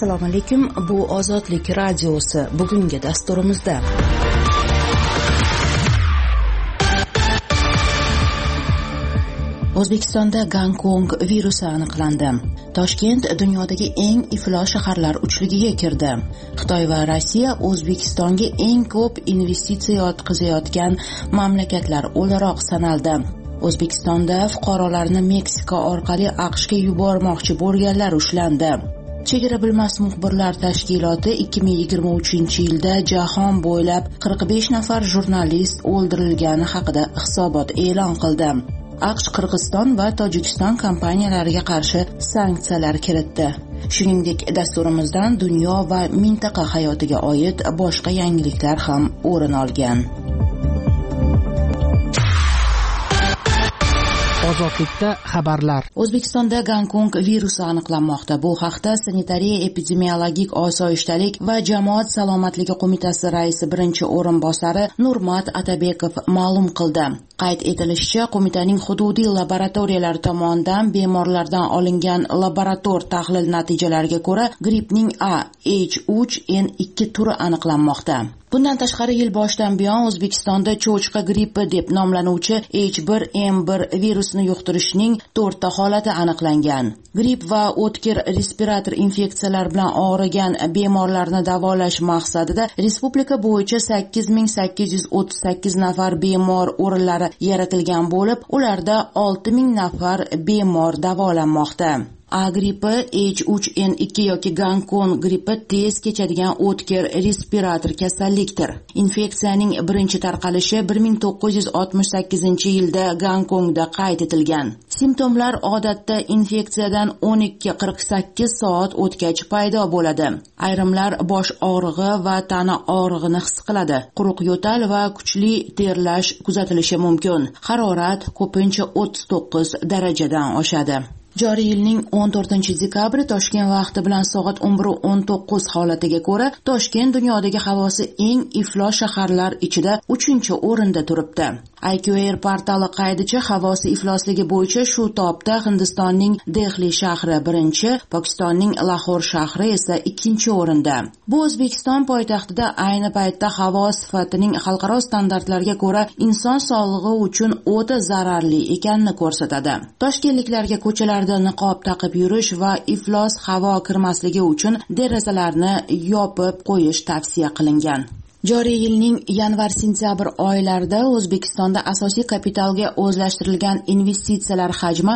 Assalomu alaykum. Bu Ozodlik radiosi. Bugungi dasturimizda O'zbekistonda Gonkong virusi aniqlandi. Toshkent dunyodagi eng iflos shaharlar uchligiga kirdi. Xitoy va Rossiya O'zbekistonga eng ko'p investitsiya yetkazayotgan mamlakatlar o'laroq sanaldi. O'zbekistonda fuqarolarni Meksika orqali AQShga yubormoqchi bo'lganlar ushlandi. Chegara bilmas muxbirlar tashkiloti 2023-yilda jahon bo'ylab 45 nafar jurnalist o'ldirilgani haqida hisobot e'lon qildi. AQSh Qirg'iziston va Tojikiston kompaniyalariga qarshi sanksiyalar kiritdi. Shuningdek, dasturimizdan dunyo va mintaqa hayotiga oid boshqa yangiliklar ham o'rin olgan. Ozodlikda xabarlar. O'zbekistonda Gonkong virusi aniqlanmoqda. Bu haqda Sanitariya epidemiologik osoyishtalik va jamoat salomatligi qo'mitasi raisi birinchi o'rinbosari Nurmat Atabekov ma'lum qildi. Qayd etilishicha, qo'mitaning hududiy laboratoriyalari tomonidan bemorlardan olingan laborator tahlil natijalariga ko'ra grippning H3N2 turi aniqlanmoqda. Bundan tashqari yil boshidan buyon O'zbekistonda cho'chqa grippi deb nomlanuvchi H1N1 virusini yuqtirishning 4 ta holati aniqlangan. Gripp va o'tkir respirator infeksiyalar bilan og'rigan bemorlarni davolash maqsadida respublika bo'yicha 8838 nafar bemor o'rinlari yaratilgan bo'lib, ularda 6000 nafar bemor davolanmoqda. A grippi, H3N2 yoki Gonkong grippi tez kechadigan o'tkir respirator kasallikdir. Infeksiyaning birinchi tarqalishi 1968-yilda Gonkongda qayd etilgan. Simptomlar odatda infeksiyadan 12-48 soat o'tgach paydo bo'ladi. Ayrimlar bosh og'rig'i va tana og'rig'ini his qiladi. Quruq yo'tal va kuchli terlash kuzatilishi mumkin. Harorat ko'pincha 39 darajadan oshadi. Joriy yilning 14-dekabri Toshkent vaqti bilan soat 11:19 holatiga ko'ra, Toshkent dunyodagi havosi eng iflos shaharlar ichida 3-o'rinda turibdi. IQAir portali qaydicha havosi iflosligi bo'yicha shu topda Hindistonning Dehli shahri birinchi, Pokistonning Lahor shahri esa 2-o'rinda. Bu O'zbekiston poytaxtida ayni paytda havo sifatining xalqaro standartlarga ko'ra inson sog'lig'i uchun o'ta zararli ekanini ko'rsatadi. Toshkentliklarga ko'chalarda niqob taqib yurish va iflos havo kirmasligi uchun derazalarni yopib qo'yish tavsiya qilingan. Joriy yilning yanvar-sentyabr oylarida O'zbekistonda asosiy kapitalga o'zlashtirilgan investitsiyalar hajmi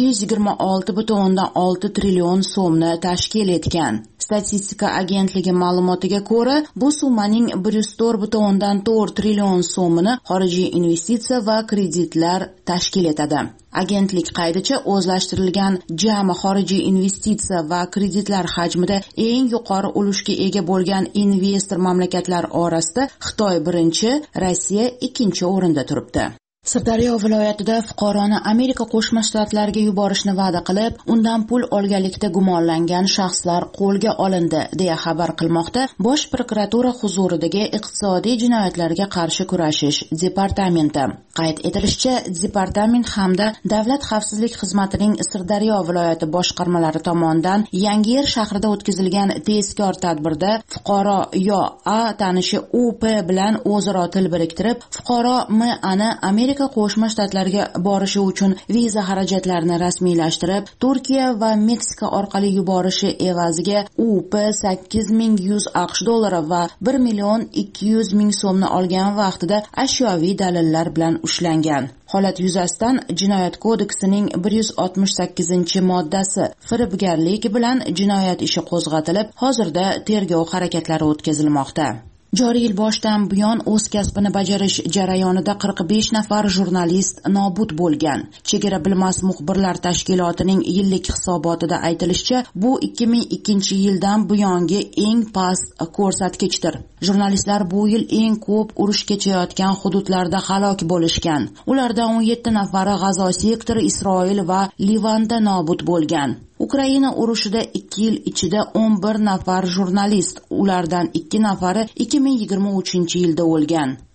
226,6 trillion so'mni tashkil etgan. Statistika agentligi ma'lumotiga ko'ra, bu summaning 104,4 trillion so'mini xorijiy investitsiya va kreditlar tashkil etadi. Agentlik qaydicha o'zlashtirilgan jami xorijiy investitsiya va kreditlar hajmida eng yuqori ulushga ega bo'lgan investor mamlakatlar orasida Xitoy birinchi, Rossiya 2-o'rinda turibdi. Sirdaryo viloyatida fuqaroni Amerika Qo'shma Shtatlariga yuborishni va'da qilib, undan pul olganlikda gumonlangan shaxslar qo'lga olindi, deya xabar qilmoqda Bosh prokuratura huzuridagi iqtisodiy jinoyatlarga qarshi kurashish departamenti. Qayd etilishicha, departament hamda Davlat xavfsizlik xizmatining Sirdaryo viloyati boshqarmalari tomonidan Yangiyer shahrida o'tkazilgan tezkor tadbirda fuqaro yo A tanishi UP bilan o'zaro til biriktirib, fuqaro M.A.ni Amerika Qo'shma Shtatlariga borishi uchun viza xarajatlarini rasmiylashtirib, Turkiya va Meksika orqali yuborishi evaziga UP 8100 AQSh dollari va 1,200,000 so'mni olgan vaqtida ashyoviy dalillar bilan ushlangan. Holat yuzasidan Jinoyat kodeksining 168-moddasi firibgarlik bilan jinoyat ishi qo'zg'atilib, hozirda tergov harakatlari o'tkazilmoqda. Joriy yil boshidan buyon o'z kasbini bajarish jarayonida 45 nafar jurnalist nobud bo'lgan. Chegara bilmas muxbirlar tashkilotining yillik hisobotida aytilishicha, bu 2002-yildan buyongi eng past ko'rsatkichdir. Jurnalistlar bu yil eng ko'p urush kechayotgan hududlarda halok bo'lishgan. Ulardan 17 nafari G'azo sektori, Isroil va Livanda nobud bo'lgan. Ukraina urushida 2 yil ichida 11 nafar jurnalist, ulardan 2 nafari 2023-yilda o'lgan.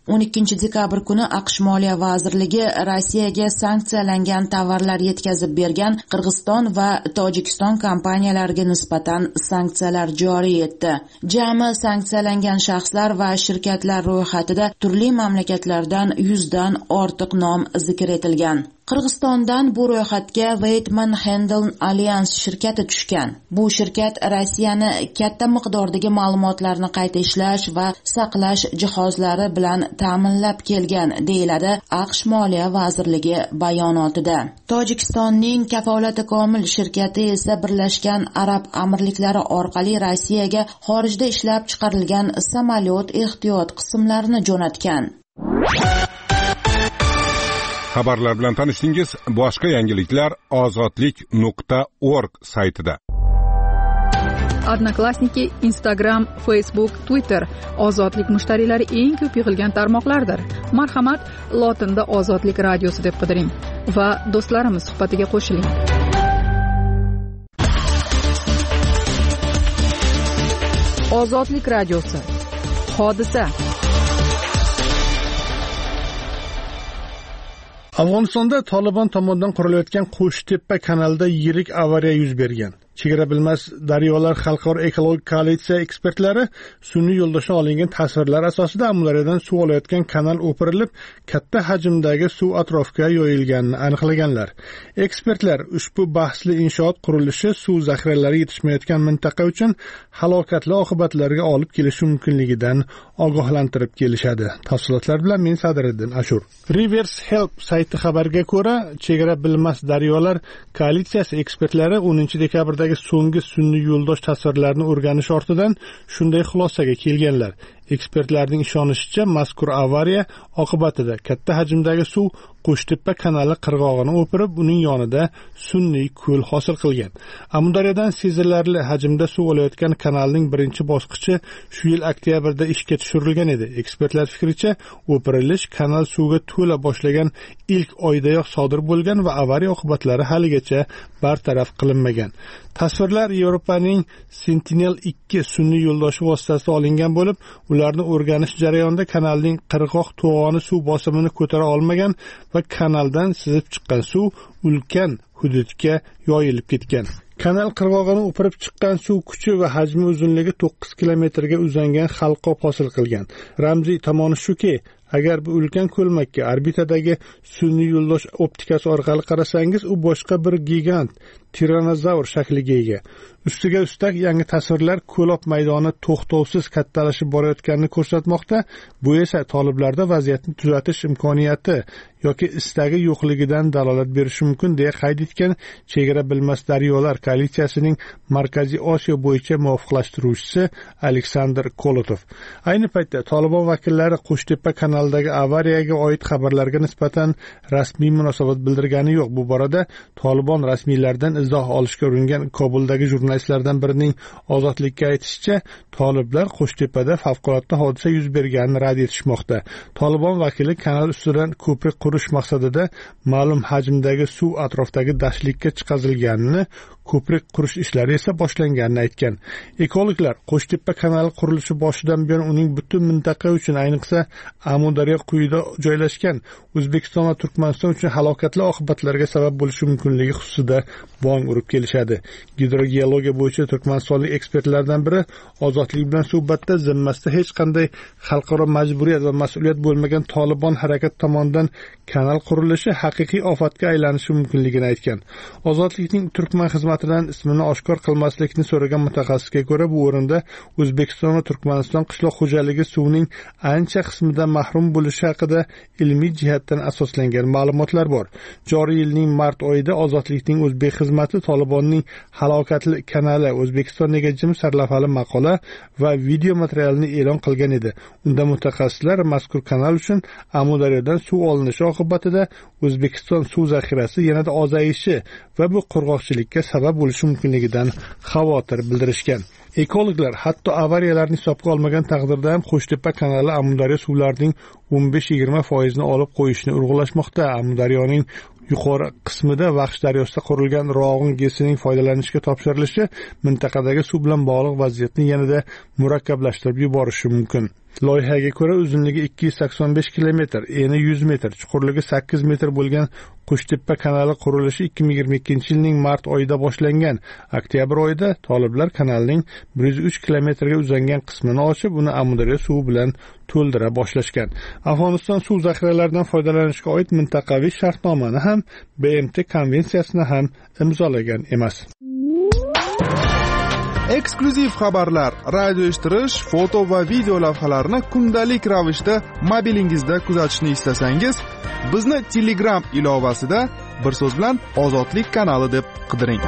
12 dekabr kuni AQSh Moliya vazirligi Rossiyaga sanksiyalangan tovarlar yetkazib bergan Qirg'iziston va Tojikiston kompaniyalariga nisbatan sanksiyalar joriy etdi. Jami sanksiyalangan shaxslar va shirkatlar ro'yxatida turli mamlakatlardan 100 dan ortiq nom zikr etilgan. Qirg'izistondan bu ro'yxatga Weightman Handel Alliance shirkati tushgan. Bu shirkat Rossiyani katta miqdordagi ma'lumotlarni qayta ishlash va saqlash jihozlari bilan ta'minlab kelgan, deyiladi AQSh Moliya vazirligi bayonotida. Tojikistonning kafolati komil shirkati esa Birlashgan Arab Amirliklari orqali Rossiyaga xorijda ishlab chiqarilgan samolyot ehtiyot qismlarini jo'natgan. Xabarlar bilan tanishdingiz. Boshqa yangiliklar ozodlik.org saytida. Odnoklassniki, Instagram, Facebook, Twitter ozodlik mushtariylari eng ko'p yig'ilgan tarmoqlardir. Marhamat, lotinda Ozodlik radiosi deb qidiring va do'stlarimiz suhbatiga qo'shiling. Ozodlik radiosi. Hodisa. Afg'onistonda Taliban tomonidan qurilayotgan Qo'shtepa kanalida yirik avariya yuz bergan. Chegara bilmas daryolar xalqaro ekologik koalitsiya ekspertlari sun'iy yo'ldoshdan olingan tasvirlar asosida Amudaryodan suv olayotgan kanal o'pirilib, katta hajmdagi suv atrofga yoyilganini aniqlaganlar. Ekspertlar ushbu bahsli inshoot qurilishi suv zaxiralari yetishmayotgan mintaqa uchun halokatli oqibatlarga olib kelishi mumkinligidan ogohlantirib kelishadi. Tafsilotlar bilan men Sadriddin Ashur. Rivers Help sayti xabariga ko'ra, chegara bilmas daryolar koalitsiyasi ekspertlari 10-dekabrdagi so'nggi sun'iy yo'ldosh tasvirlarini o'rganish ortidan shunday xulosaga kelganlar. Ekspertlarning ishonishicha, mazkur avariya oqibatida katta hajmdagi suv Qo'shtepa kanali qirg'og'ini o'pirib, uning yonida sun'iy ko'l hosil qilgan. Amudaryodan sezilarli hajmda suv olayotgan kanalning birinchi bosqichi shu yil oktyabrda ishga tushirilgan edi. Ekspertlar fikricha, o'pirilish kanal suvga to'la boshlagan ilk oydayoq sodir bo'lgan va avariya oqibatlari haligacha bartaraf qilinmagan. Tasvirlar Yevropaning Sentinel-2 sun'iy yo'ldoshi vositasida olingan bo'lib, ularni o'rganish jarayonida kanalning qirg'oq to'g'oni suv bosimini ko'tara olmagan va kanaldan sizib chiqqan suv ulkan hududga yoyilib ketgan. Kanal qirg'og'ini o'pirib chiqqan suv kuchi va hajmi uzunligi 9 kilometrga uzangan halqob hosil qilgan. Ramziy tomoni shuki, agar bu ulkan ko'lmakka orbitadagi sun'iy yo'ldosh optikasi orqali qarasangiz, u boshqa bir gigant tiranozavr shakliga ega. Ustiga ustak yangi tasvirlar ko'lob maydoni to'xtovsiz kattalashib borayotganini ko'rsatmoqda. Bu esa toliblarda vaziyatni tuzatish imkoniyati yoki istagi yo'qligidan dalolat berishi mumkin, deya qayd etgan chegara bilmas daryolar koalitsiyasining Markaziy Osiyo bo'yicha muvofiqlashtiruvchisi Aleksandr Kolotov. Ayni paytda Taliban vakillari Qo'shtepa kanalidagi avariyaga oid xabarlarga nisbatan rasmiy munosabat bildirgani yo'q. Bu borada Taliban rasmiylaridan izoh olishga uringan Kobuldagi jurnalistlardan birining Ozodlikka aytishicha, toliblar Qo'shtepada favqulodda hodisa yuz berganini rad etishmoqda. Taliban vakili kanal ustidan ko'prik qurish maqsadida ma'lum hajmdagi suv atrofdagi dashtlikka chiqazilganini, ko'prik qurish ishlari esa boshlanganini aytgan. Ekologlar Qo'shtepa kanali qurilishi boshidan buyon uning butun mintaqa uchun, ayniqsa Amudaryo quyida joylashgan O'zbekiston va Turkmaniston uchun halokatli oqibatlarga sabab bo'lishi mumkinligi xususida bong urib kelishadi. Gidrogeologiya bo'yicha turkmanistonlik ekspertlardan biri Ozodlik bilan suhbatda zimmasida hech qanday xalqaro majburiyat va mas'uliyat bo'lmagan Taliban harakat tomonidan kanal qurilishi haqiqiy ofatga aylanishi mumkinligini aytgan. Ozodlikning Turkman xizmatidan ismini oshkor qilmaslikni so'ragan mutaxassisga ko'ra, bu o'rinda O'zbekiston va Turkmaniston qishloq xo'jaligi suvining ancha qismidan mahrum bo'lishi haqida ilmiy jihatdan asoslangan ma'lumotlar bor. Joriy yilning mart oyida Ozodlikning o'zbek xizmati Talibanning halokatli kanali O'zbekiston nega jim sarlavhali maqola va video materialini e'lon qilgan edi. Unda mutaxassislar mazkur kanal uchun Amudaryodan suv olinishi oqibatida O'zbekiston suv zaxirasi yanada ozayishi va bu qurg'oqchilikka sabab bo'lishi mumkinligidan xavotir bildirishgan. Ekologlar hatto avariyalarni hisobga olmagan taqdirda ham Qo'shtepa kanali Amudaryo suvlarining 15-20% olib qo'yishni urg'ulashmoqda. Amudaryoning yuqori qismida Vaqsh daryosida qurilgan Rog'un GESining foydalanishga topshirilishi mintaqadagi suv bilan bog'liq vaziyatni yanada murakkablashtirib yuborishi mumkin. Loyihaga ko'ra uzunligi 285 km, eni 100 metr, chuqurligi 8 metr bo'lgan Qo'shtepa kanali qurilishi 2022-yilning mart oyida boshlangan. Oktyabr oyida toliblar kanalning 103 kilometrga uzangan qismini ochib, uni Amudaryo suvi bilan to'ldira boshlashgan. Afg'oniston suv zaxiralaridan foydalanishga oid mintaqaviy shartnomani ham, BMT konvensiyasini ham imzolagan emas. Eksklyuziv xabarlar, radio eshittirish, foto va video lavhalarni kundalik ravishda mobilingizda kuzatishni istasangiz, bizni Telegram ilovasida bir so'z bilan Ozodlik kanali deb qidiring.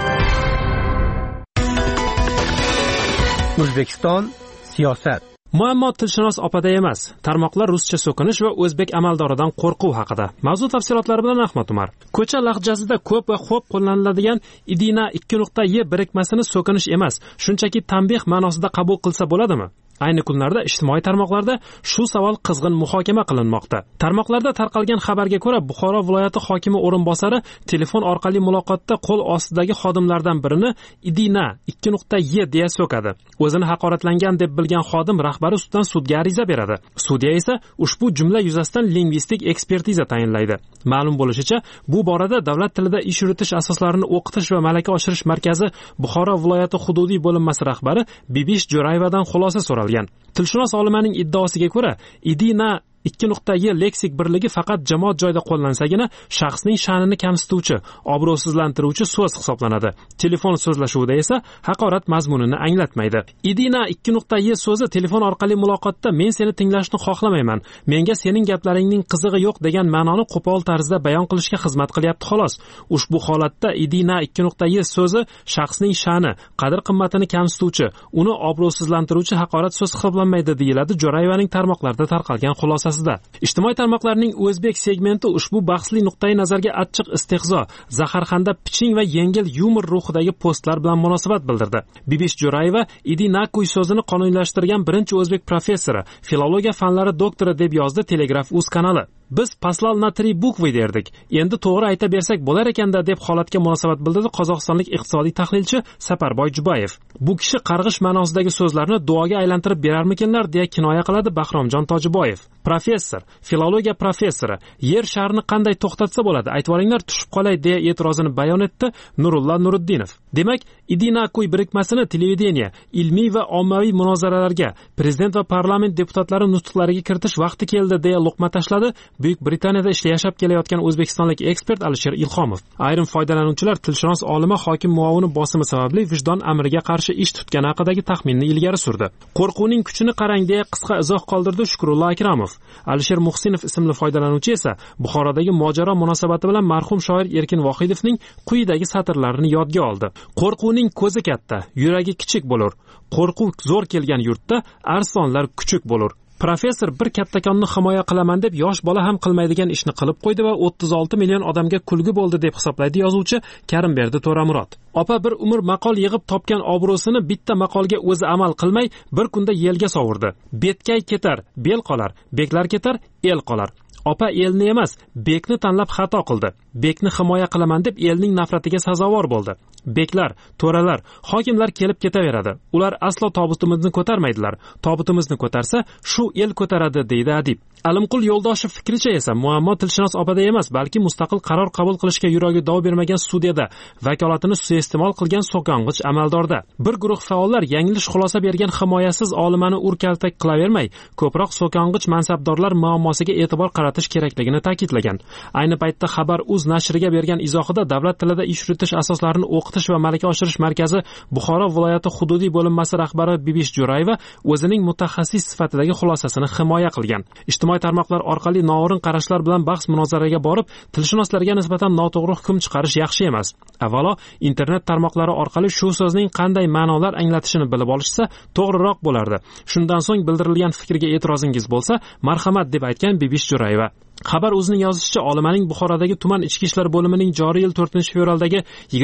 O'zbekiston siyosat. Muammo tilshunos opada emas, tarmoqlar ruscha so'kinish va o'zbek amaldoridan qo'rquv haqida. Mavzu tafsilotlari bilan Ahmad Umar. Ko'cha lahjasida ko'p va xo'p qo'llaniladigan idina 2.y birikmasini so'kinish emas, shunchaki tanbeh ma'nosida qabul qilsa bo'ladimi? Ayni kunlarda ijtimoiy tarmoqlarda shu savol qizg'in muhokama qilinmoqda. Tarmoqlarda tarqalgan xabarga ko'ra, Buxoro viloyati hokimi o'rinbosari telefon orqali muloqotda qo'l ostidagi xodimlardan birini idina 2.y deya so'kadi. O'zini haqoratlangan deb bilgan xodim rahbari ustidan sudga ariza beradi. Sudya esa ushbu jumla yuzasidan lingvistik ekspertiza tayinlaydi. Ma'lum bo'lishicha, bu borada davlat tilida ish yuritish asoslarini o'qitish va malaka oshirish markazi Buxoro viloyati hududiy bo'linmasi rahbari Bibish Jo'rayevadan xulosa so'ralgan. Tilshunos olimaning iddaosiga ko'ra, idina 2.y leksik birligi faqat jamoat joyida qo'llansagina shaxsning sha'nini kamsituvchi, obro'sizlantiruvchi so'z hisoblanadi. Telefon so'zlashuvida esa haqorat mazmunini anglatmaydi. Idina 2.y so'zi telefon orqali muloqotda men seni tinglashni xohlamayman, menga sening gaplaringning qizig'i yo'q degan ma'noni qo'pol tarzda bayon qilishga xizmat qilyapti xolos. Ushbu holatda idina 2.y so'zi shaxsning sha'ni, qadr-qimmatini kamsituvchi, uni obro'sizlantiruvchi haqorat so'z hisoblanmaydi deyiladi Jo'rayevaning tarmoqlarda tarqalgan xulosasi. Ijtimoiy tarmoqlarning o'zbek segmenti ushbu bahsli nuqtai nazarga achchiq istehzo, zaharxanda piching va yengil yumor ruhidagi postlar bilan munosabat bildirdi. Bibish Jo'rayeva idinakuy so'zini qonuniylashtirgan birinchi o'zbek professori, filologiya fanlari doktori deb yozdi Telegraf.uz kanali. Biz paslal natriy bukvi derdik. Endi to'g'ri ayta bersak bo'lar ekanda deb holatga munosabat bildirdi qozog'istonlik iqtisodiy tahlilchi Saparboy Jubayev. Bu kishi qarg'ish ma'nosidagi so'zlarni duoga aylantirib berarmikinlar deya kinoya qiladi Bahromjon Tojiboyev. Professor, filologiya professori, yer sharni qanday to'xtatsa bo'ladi? Aytvoringlar tushib qolay deya e'tirozini bayon etdi Nurullo Nuriddinov. Demak, idinakuy birikmasini televideniya, ilmiy va ommaviy munozaralarga, prezident va parlament deputatlari nutqlariga kiritish vaqti keldi deya luqma tashladi Buyuk Britaniyada yashab kelayotgan o'zbekistonlik ekspert Alisher Ilhomov. Ayrim foydalanuvchilar tilshunos olima hokim muovini bosimi sababli vijdon amriga qarshi ish tutgani haqidagi taxminni ilgari surdi. Qo'rquvning kuchini qarang deya qisqa izoh qoldirdi Shukrullo Akramov. Alisher Muhsinov ismli foydalanuvchi esa Buxorodagi mojaro munosabati bilan marhum shoir Erkin Vohidovning quyidagi satrlarini yodga oldi. Qo'rquvning ko'zi katta, yuragi kichik bo'lur. Qo'rquv zo'r kelgan yurtda arsonlar kuchuk bo'lur. Professor bir kattakonni himoya qilaman deb yosh bola ham qilmaydigan ishni qilib qo'ydi va 36 million odamga kulgi bo'ldi deb hisoblaydi yozuvchi Karimberdi To'ramurod. Opa bir umr maqol yig'ib topgan obro'sini bitta maqolga o'zi amal qilmay bir kunda yelga sovurdi. Betkay ketar, bel qolar, beklar ketar, el qolar. Opa elni emas, bekni tanlab xato qildi. Bekni himoya qilaman deb elning nafratiga sazovor bo'ldi. Beklar, to'ralar, hokimlar kelib ketaveradi. Ular aslo tobutimizni ko'tarmaydilar. Tobutimizni ko'tarsa, shu el ko'taradi deydi adib. Alimqul Yo'ldoshev fikricha esa muammo tilshunos opada emas, balki mustaqil qaror qabul qilishga yuragi dov bermagan sudiyada, vakolatini suiiste'mol qilgan so'kong'ich amaldorda. Bir guruh faollar yanglish xulosa bergan himoyasiz olimani urkaltak qilavermay, ko'proq so'kong'ich mansabdorlar muammosiga e'tibor qaratish kerakligini ta'kidlagan. Ayni paytda Xabar.uz nashriga bergan izohida davlat tilida ish yuritish asoslarini o'qitish va malaka oshirish markazi Buxoro viloyati hududiy bo'linmasi rahbari Bibish Jo'rayeva o'zining mutaxassis sifatidagi xulosasini himoya qilgan. Ijtimoiy tarmoqlar orqali noo'rin qarashlar bilan bahs munozaraga borib, tilshunoslarga nisbatan noto'g'ri hukm chiqarish yaxshi emas. Avvalo, internet tarmoqlari orqali shu so'zning qanday ma'nolar anglatishini bilib olishsa, to'g'riroq bo'lardi. Shundan so'ng bildirilgan fikrga e'tirozingiz bo'lsa, marhamat deb aytgan Bibish Jo'rayeva. Xabar.uzning yozishicha, olimaning Buxorodagi tuman ichki ishlar bo'limining joriy yil 4-fevraldagi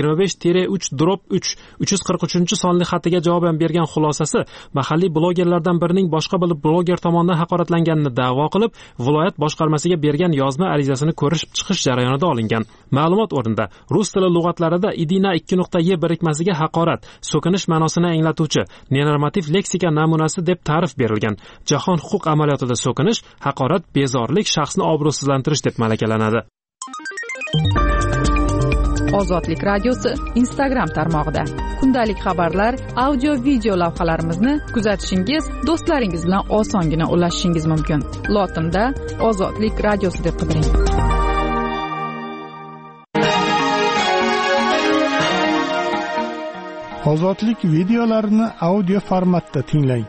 25-3/3 343-sonli xatiga javoban bergan xulosasi mahalliy blogerlardan birining boshqa bir bloger tomonidan haqoratlanganini da'vo qilib, viloyat boshqarmasiga bergan yozma arizasini ko'rib chiqish jarayonida olingan. Ma'lumot o'rnida rus tili lug'atlari so'zlarida idina 2.y birikmasiga haqorat, so'kinish ma'nosini anglatuvchi nenormativ leksika namunasi deb ta'rif berilgan. Jahon huquq amaliyotida so'kinish, haqorat, bezorilik, shaxsni obro'sizlantirish deb malakalanadi. Ozodlik radiosi Instagram tarmog'ida kundalik xabarlar, audio, video lavhalarimizni kuzatishingiz, do'stlaringiz bilan osongina ulashishingiz mumkin. Lotinda Ozodlik radiosi deb qidiring. Ozodlik videolarini audio formatda tinglang.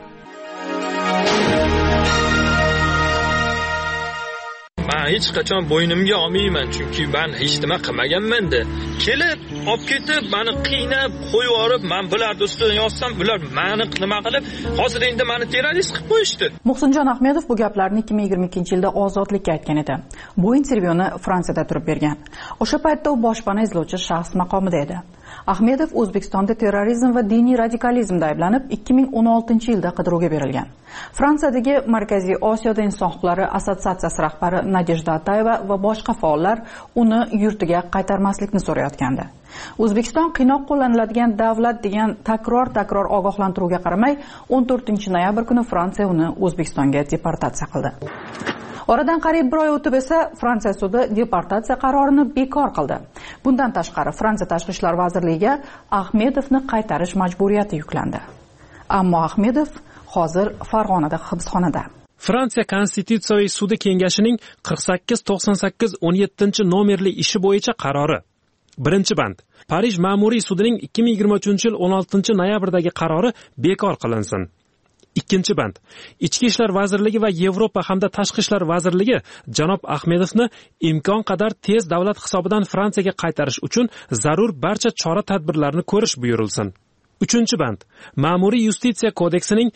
Men hech qachon bo'ynimga olmayman, chunki men hech nima qilmaganman-da. Kelib, olib ketib, meni qiynab, qo'yib yorib, men bularning ustidan yozsam, ular meni nima qilib, hozir endi meni terrorist qilib qo'yishdi. Muhsinjon Ahmedov bu gaplarni 2022-yilda Ozodlikka aytgan edi. Bu intervyuni Fransiyada turib bergan. O'sha paytda u boshpana izlovchi shaxs maqomida edi. Ahmedov O'zbekistonda terrorizm va diniy radikalizmda ayblanib 2016-yilda qidiruvga berilgan. Fransiyadagi Markaziy Osiyoda inson huquqlari assotsiatsiyasi rahbari Nadejda Atayeva va boshqa faollar uni yurtiga qaytarmaslikni so'rayotgandi. O'zbekiston qiynoq qo'llaniladigan davlat degan takror ogohlantiruvga qaramay 14-noyabr kuni Fransiya uni O'zbekistonga deportatsiya qildi. Oradan qariyb bir oy o'tib esa Fransiya sudi deportatsiya qarorini bekor qildi. Bundan tashqari Fransiya Tashqi ishlar vazirligiga Ahmedovni qaytarish majburiyati yuklandi. Ammo Ahmedov hozir Farg'onada hibsxonada. Fransiya Konstitutsiyaviy sudi kengashining 4898-17 nomerli ishi bo'yicha qarori. Birinchi band. Parij ma'muriy sudining 2023-yil 16-noyabrdagi qarori bekor qilinsin. Ikkinchi band. Ichki ishlar vazirligi va Yevropa hamda tashqi ishlar vazirligi janob Ahmedovni imkon qadar tez davlat hisobidan Fransiyaga qaytarish uchun zarur barcha chora-tadbirlarni ko'rish buyurilsin. Uchinchi band. Ma'muriy yustitsiya kodeksining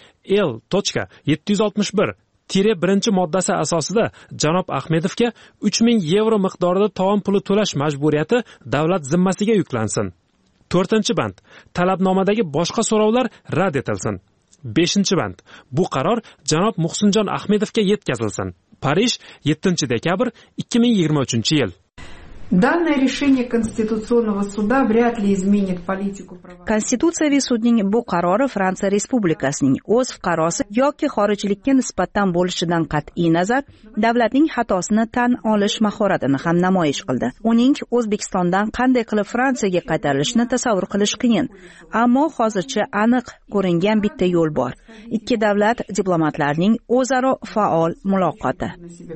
L.761-1 moddasi asosida janob Ahmedovga 3000 yevro miqdorida tovon puli to'lash majburiyati davlat zimmasiga yuklansin. To'rtinchi band. Talabnomadagi boshqa so'rovlar rad etilsin. 5-band. Bu qaror janob Muhsinjon Ahmedovga yetkazilsin. Parij 7-dekabr 2023-yil. Данное решение Конституционного суда вряд ли изменит политику правосудия. Konstitutsiyaviy sudning bu qarori Fransiya Respublikasining o'z fuqarosi yoki xorijlikka nisbatan bo'lishidan qat'iy nazar davlatning xatosini tan olish mahoratini ham namoyish qildi. Uning O'zbekistondan qanday qilib Fransiyaga qaytarilishini tasavvur qilish qiyin, ammo hozircha aniq ko'ringan bitta yo'l bor. Ikki davlat diplomatlarining o'zaro faol muloqoti.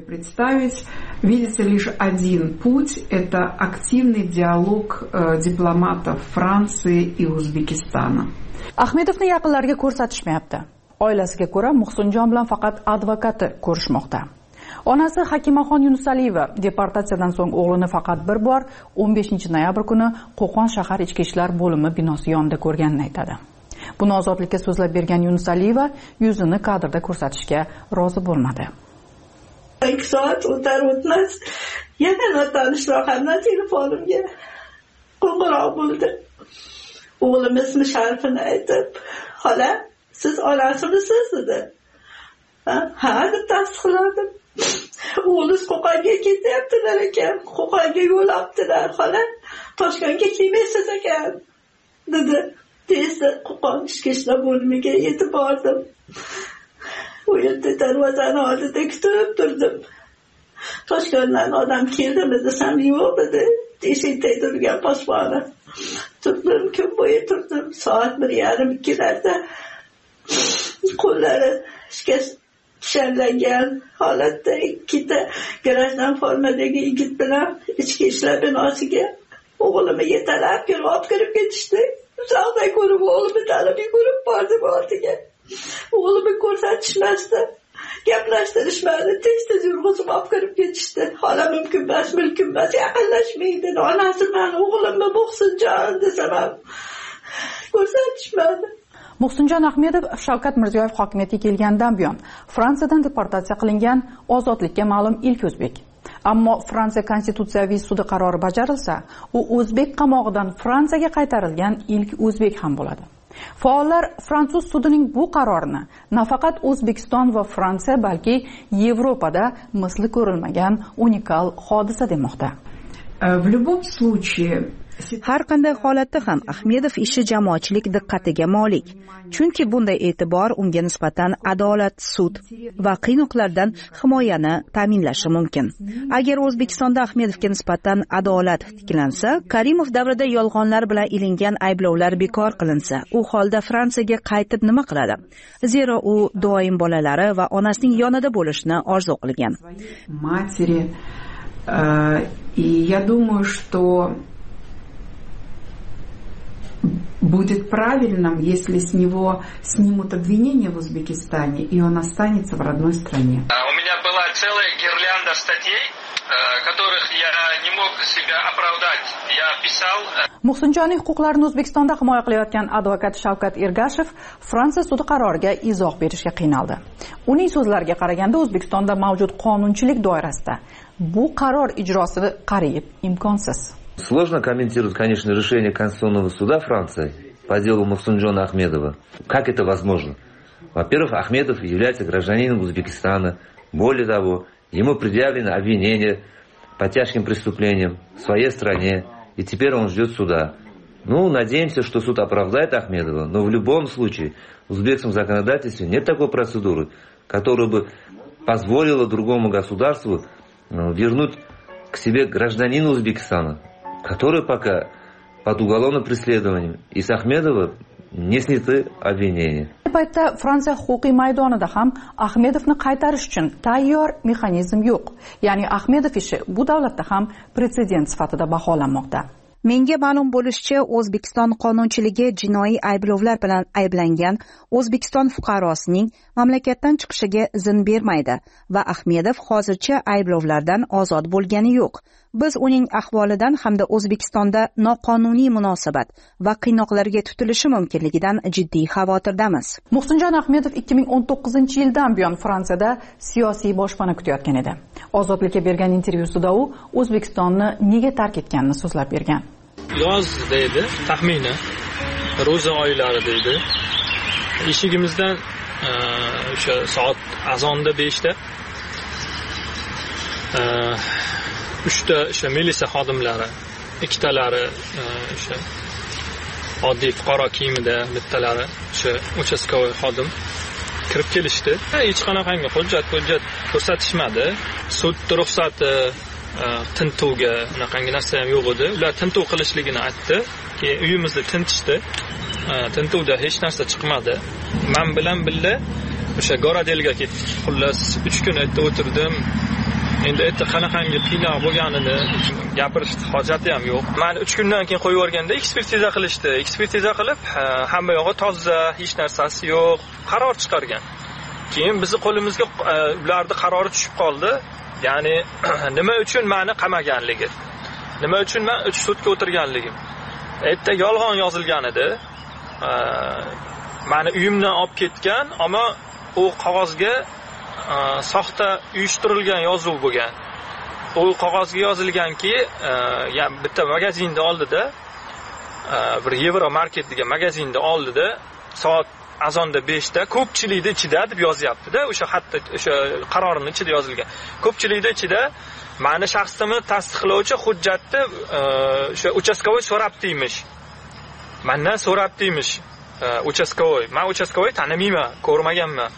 Видится лишь один путь – это активный диалог дипломатов Франции и Узбекистана. Ahmedovni yaqinlariga ko'rsatishmayapti. Oilasiga ko'ra Muhsinjon bilan faqat advokati ko'rishmoqda. Onasi Hakimaxon Yunusaliyeva deportatsiyadan so'ng o'g'lini faqat bir bor 15-noyabr kuni Qo'qon shahar ichki ishlar bo'limi binosi yonida ko'rganini aytadi. Buni Ozodlikka so'zlab bergan Yunusaliyeva yuzini kadrda ko'rsatishga rozi bo'lmadi. 2 soat o'tar-o'tmas yana notanishlardan telefonimga qo'ng'iroq bo'ldi. O'g'lim ismi sharifini aytib, "Xola, siz onasimisiz?" dedi. Ha, deb tasdiqladim. O'g'lingiz Qo'qonga ketyaptilar ekan, Qo'qonga yo'l olibdilar, xola. Toshkentga kelmaysiz ekan, dedi. Tezda Qo'qon ichki ishlar bo'limiga yetib bordim. U yerda darvozani oldida kutib turdim. Toshkentdan odam keldimi desam, yo'q dedi. Eshikda turgan posboni. Turdim, kun bo'yi turdim. Soat 1:30-2larda qo'llari shallangan holatda ikkita garajdan formadagi yigit bilan ichki ishlar binosiga o'g'limni yetalab olib kirib ketishdi. Uzaqdan ko'rib o'g'limni tanib yugurib bordim ortiga. O'g'limni ko'rsatishmasdi. Gaplashtirishmadi. Tez yurg'izib olib kirib ketishdi. Xola mumkin emas, yaqinlashmaydi. Onasi meni o'g'limni Muhsinjon desam ham ko'rsatishmadi. Muhsinjon Ahmedov Shavkat Mirziyoyev hokimiyatga kelgandan buyon Fransiyadan deportatsiya qilingan Ozodlikka ma'lum ilk o'zbek. Ammo Fransiya Konstitutsiyaviy sudi qarori bajarilsa, u o'zbek qamog'idan Fransiyaga qaytarilgan ilk o'zbek ham bo'ladi. Faollar fransuz sudining bu qarorini nafaqat O'zbekiston va Fransiya, balki Yevropada misli ko'rilmagan unikal hodisa demoqda. В любом случае, Har qanday holatda ham Ahmedov ishi jamoatchilik diqqatiga molik. Chunki bunday e'tibor unga nisbatan adolat, sud va qiynoqlardan himoyani ta'minlashi mumkin. Agar O'zbekistonda Ahmedovga nisbatan adolat tiklansa, Karimov davrida yolg'onlar bilan ilingan ayblovlar bekor qilinsa, u holda Fransiyaga qaytib nima qiladi? Zero u doim bolalari va onasining yonida bo'lishni orzu qilgan. Матери. И я думаю, что будет правильным, если с него снимут обвинения в Узбекистане, и он останется в родной стране. У меня была целая гирлянда статей, которых я не mог себя оправдать. Я писал... Muhsinjonning huquqlarini O'zbekistonda himoya qilayotgan advokat Shavkat Ergashev Fransiya sudi qaroriga izoh berishga qiynaldi. Uning so'zlariga qaraganda O'zbekistonda mavjud qonunchilik doirasida bu qaror ijrosi qariyb imkonsiz. Сложно комментировать, конечно, решение Конституционного суда Франции по делу Мухсинджона Ахмедова. Как это возможно? Во-первых, Ахмедов является гражданином Узбекистана. Более того, ему предъявлено обвинение по тяжким преступлениям в своей стране, и теперь он ждет суда. Ну, надеемся, что суд оправдает Ахмедова, но в любом случае в узбекском законодательстве нет такой процедуры, которая бы позволила другому государству вернуть к себе гражданина Узбекистана, который пока под уголовным преследованием. И с Ахмедова не сняты обвинения. Paytda Fransiya huquqiy maydonida ham Ahmedovni qaytarish uchun tayyor mexanizm yo'q. Ya'ni Ahmedov ishi bu davlatda ham pretsedent sifatida baholanmoqda. Menga ma'lum bo'lishicha, O'zbekiston qonunchiligi jinoiy ayblovlar bilan ayblangan O'zbekiston fuqarosining mamlakatdan chiqishiga izn bermaydi va Ahmedov hozircha ayblovlardan ozod bo'lgani yo'q. Biz uning ahvolidan hamda O'zbekistonda noqonuniy munosabat va qiynoqlarga tutilishi mumkinligidan jiddiy xavotirdamiz. Muhsinjon Ahmedov 2019-yildan buyon Fransiyada siyosiy boshpana kutayotgan edi. Ozodlikka bergan intervyusida u O'zbekistonni nega tark etganini so'zlab bergan. Yoz deydi, taxmini ro'za oylari deydi. Eshigimizdan o'sha soat azonda 5da 3ta o'sha militsiya xodimlari, ikkitalari o'sha oddiy fuqaro kiyimida, bittalari o'sha uchastkovoy xodim kirib kelishdi. Hech qanaqangi hujjat ko'rsatishmadi. Sud ruxsati tintuvga unaqangi narsa ham yo'q edi. Ular tintuv qilishligini aytdi. Keyin uyimizni tintishdi. Tintuvda hech narsa chiqmadi. Men bilan birga o'sha Goradelga ketdik. Xullas 3 kun yerda o'tirdim. Endi yerda qanaqangi qiynoq bo'lganini gapirish hojati ham yo'q. Meni 3 kundan keyin qo'yib yuborganda ekspertiza qilishdi. Ekspertiza qilib, hamma yog'i toza, hech narsasi yo'q, qaror chiqargan. Keyin bizni qo'limizga ularning qarori tushib qoldi. Ya'ni nima uchun meni qamaganligi, nima uchun men 3 sutka o'tirganligim. Yerda yolg'on yozilgan edi. Meni uyimdan olib ketgan, ammo u qog'ozga soxta uyushtirilgan yozuv bo'lgan. U qog'ozga yozilganki, yani bitta magazinda oldida, bir Euro Market degan magazinda oldida soat azonda 5da ko'pchilikning ichida deb yozyapti-da, o'sha hatto o'sha qarorning ichida yozilgan. Ko'pchilikning ichida meni shaxsimni tasdiqlovchi hujjatni o'sha uchastkovoy so'rabdiymish. Mendan so'rabdiymish uchastkovoy. Men uchastkovoy tanimayman, ko'rmaganman.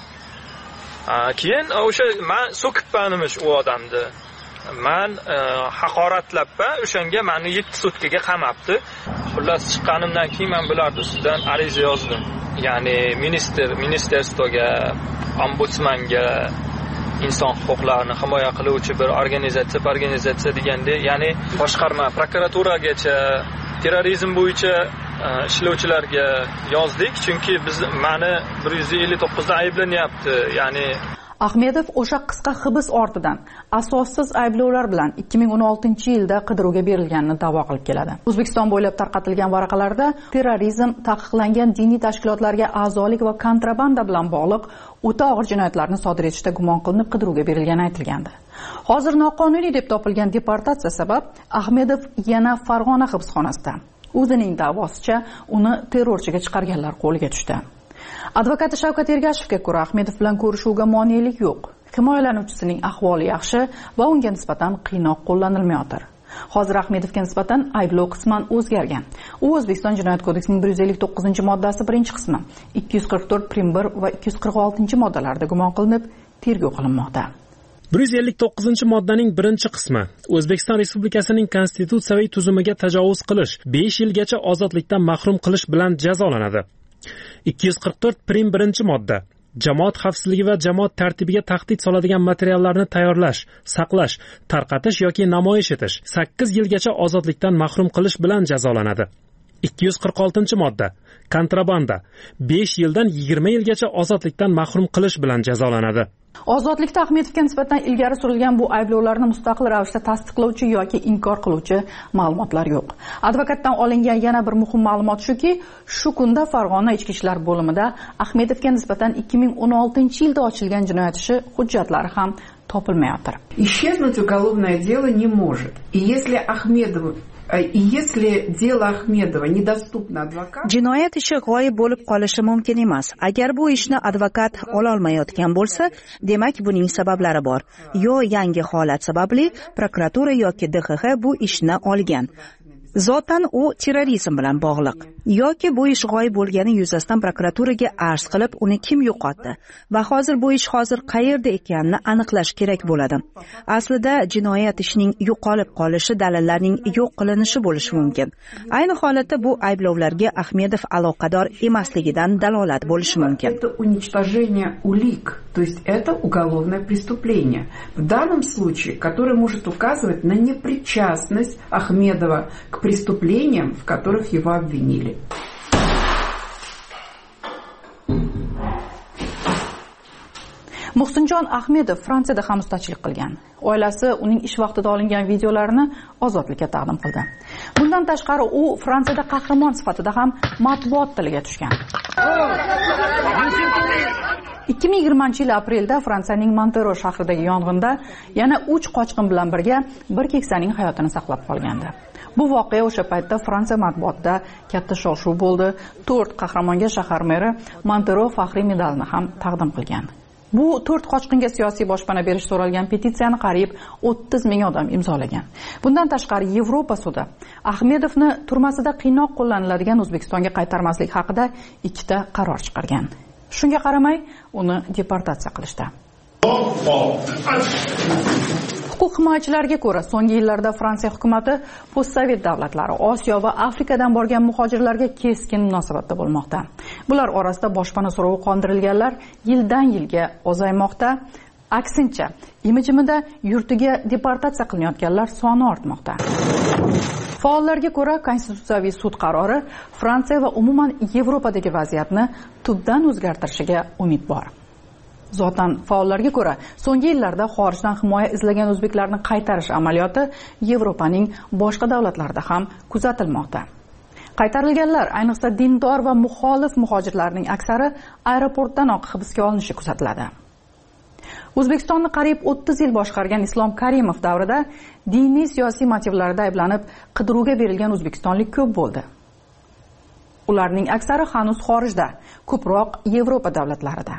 Keyin o'sha men so'kibmanmish u odamni. Men haqoratlab o'shanga meni 7 sutkaga qamabdi. Xullas chiqqanimdan keyin men bularning ustidan ariza yozdim. Ya'ni ministerstoga, ombudsmanga, inson huquqlarini himoya qiluvchi bir organizatsiya deganda, ya'ni boshqarma prokuraturagacha terrorizm bo'yicha ishlovchilarga yozdik, chunki meni 159 da ayblanyapti. Ya'ni Ahmedov o'sha qisqa hibs ortidan asossiz ayblovlar bilan 2016-yilda qidiruvga berilganini da'vo qilib keladi. O'zbekiston bo'ylab tarqatilgan varaqalarda terrorizm, taqiqlangan diniy tashkilotlarga a'zolik va kontrabanda bilan bog'liq o'ta og'ir jinoyatlarni sodir etishda gumon qilinib qidiruvga berilgani aytilgandi. Hozir noqonuniy deb topilgan deportatsiya sabab Ahmedov yana Farg'ona hibsxonasida. O'zining da'vosicha uni terrorchiga chiqarganlar qo'liga tushdi. Advokati Shavkat Ergashevga ko'ra, Ahmedov bilan ko'rishuvga monelik yo'q. Himoyalanuvchisining ahvoli yaxshi va unga nisbatan qiynoq qo'llanilmayotir. Hozir Ahmedovga nisbatan ayblov qisman o'zgargan. U O'zbekiston Jinoyat kodeksining 159-moddasi 1-qismi, 244 prim 1 va 246-moddalarida gumon qilinib, tergov qilinmoqda. 159-moddaning 1-qismi O'zbekiston Respublikasining konstitutsiyaviy tuzumiga tajovuz qilish, 5 yilgacha ozodlikdan mahrum qilish bilan jazolanadi. 244 prim 1-modda jamoat xavfsizligi va jamoat tartibiga tahdid soladigan materiallarni tayyorlash, saqlash, tarqatish yoki namoyish etish 8 yilgacha ozodlikdan mahrum qilish bilan jazolanadi. 246-modda kontrabanda 5 yildan 20 yilgacha ozodlikdan mahrum qilish bilan jazolanadi. Ozodlikda Ahmedovga nisbatan ilgari surilgan bu ayblovlarni mustaqil ravishda tasdiqlovchi yoki inkor qiluvchi ma'lumotlar yo'q. Advokatdan olingan yana bir muhim ma'lumot shuki, shu kunda Farg'ona ichki ishlar bo'limida Ahmedovga nisbatan 2016-yilda ochilgan jinoyat ishi hujjatlari ham topilmayotir. Исчезнуть уголовное дело не может. И если дело Ахмедова недоступно адвокату, jinoyat ishi g'oyib bo'lib qolishi mumkin emas. Agar bu ishni advokat ola olmayotgan bo'lsa, demak buning sabablari bor. Yo yangi holat sababli prokuratura yoki DXX bu ishni olgan. Zotan u terrorizm bilan bog'liq. Yoki bu ish g'oyib bo'lgani yuzasidan prokuraturaga arz qilib, uni kim yo'qotdi va hozir bu ish qayerda ekanini aniqlash kerak bo'ladi. Aslida jinoyat ishining yo'qolib qolishi dalillarning yo'q qilinishi bo'lishi mumkin. Ayni holatda bu ayblovlarga Ahmedov aloqador emasligidan dalolat bo'lishi mumkin. Это уничтожение улик, то есть это уголовное преступление. В данном случае, которое может указывать на непричастность Ахмедова к преступлениям, в которых его обвинили. Muhsinjon Ahmedov Fransiyada ham ustachilik qilgan. Oilasi uning ish vaqtida olingan videolarini ozodlikka taqdim qildi. Bundan tashqari u Fransiyada qahramon sifatida ham matbuot tiliga tushgan. 2020-yil aprelda Fransiyaning Montero shahridagi yong'inda yana 3 qochqin bilan birga bir keksaning hayotini saqlab qolgandi. Bu voqea o'sha paytda Fransiya matbuotida katta shov-shuv bo'ldi. 4 qahramonga shahar meri Montero faxriy medalini ham taqdim qilgan. Bu 4 qochqinga siyosiy boshpana berish so'ralgan petitsiyani qariyb 30 ming odam imzolagan. Bundan tashqari Yevropa sudi Ahmedovni turmasida qiynoq qo'llaniladigan O'zbekistonga qaytarmaslik haqida 2 ta qaror chiqargan. Shunga qaramay, uni deportatsiya qilishdi. Huquq himoyachilariga ko'ra, so'nggi yillarda Fransiya hukumatı postsovet davlatlari, Osiyo va Afrikadan borgan muhojirlarga keskin munosabatda bo'lmoqda. Bular orasida boshpana so'rovi qondirilganlar yildan-yilga ozaymoqda. Aksincha, imijimida yurtiga deportatsiya qilinayotganlar soni ortmoqda. Faollarga ko'ra, konstitutsiyaviy sud qarori Fransiya va umuman Yevropadagi vaziyatni tubdan o'zgartirishiga umid bor. Zotan faollarga ko'ra, so'nggi yillarda xorijdan himoya izlagan o'zbeklarni qaytarish amaliyoti Yevropaning boshqa davlatlarida ham kuzatilmoqda. Qaytarilganlar, ayniqsa dindor va muxolif muhojirlarning aksari aeroportdanoq hibsga olinishi kuzatiladi. O'zbekistonni qariyb 30 yil boshqargan Islom Karimov davrida diniy siyosiy motivlarda ayblanib qidiruvga berilgan o'zbekistonlik ko'p bo'ldi. Ularning aksari hanuz xorijda, ko'proq Yevropa davlatlarida.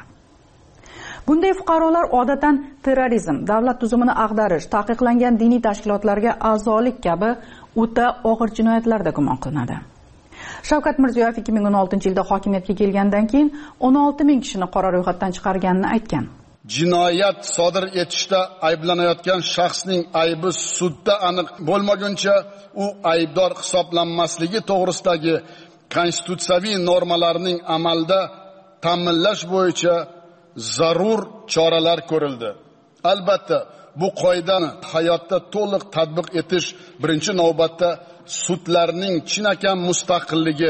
Bunday fuqarolar odatan terrorizm, davlat tuzumini ag'darish, taqiqlangan diniy tashkilotlarga a'zolik kabi o'ta og'ir jinoyatlarda gumon qilinadi. Shavkat Mirziyoyev 2016-yilda hokimiyatga kelgandan keyin 16 ming kishini qora ro'yxatdan chiqarganini aytgan. Jinoyat sodir etishda ayblanayotgan shaxsning aybi sudda aniq bo'lmaguncha u aybdor hisoblanmasligi to'g'risidagi konstitutsiyaviy normalarning amalda ta'minlash bo'yicha zarur choralar ko'rildi. Albatta, bu qoidani hayotda to'liq tatbiq etish birinchi navbatda sudlarning chinakam mustaqilligi,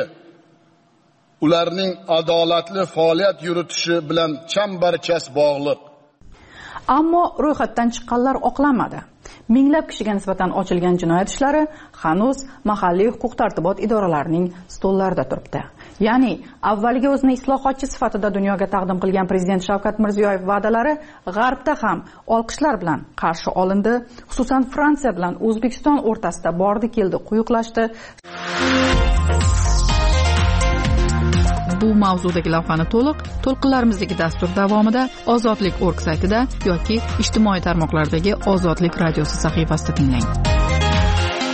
ularning adolatli faoliyat yuritishi bilan chambarchas bog'liq. Ammo ro'yxatdan chiqqanlar oqlanmadi. Minglab kishiga nisbatan ochilgan jinoyat ishlari hanuz mahalliy huquq-tartibot idoralarining stollarida turibdi. Ya'ni, avvaliga o'zini islohotchi sifatida dunyoga taqdim qilgan prezident Shavkat Mirziyoyev va'dalari G'arbda ham olqishlar bilan qarshi olindi. Xususan, Fransiya bilan O'zbekiston o'rtasida bordi-keldi quyuqlashdi. Bu mavzudagi lavhani to'lqinlarimizdagi dastur davomida Ozodlik.org saytida yoki ijtimoiy tarmoqlardagi Ozodlik radiosi sahifasida tinglang.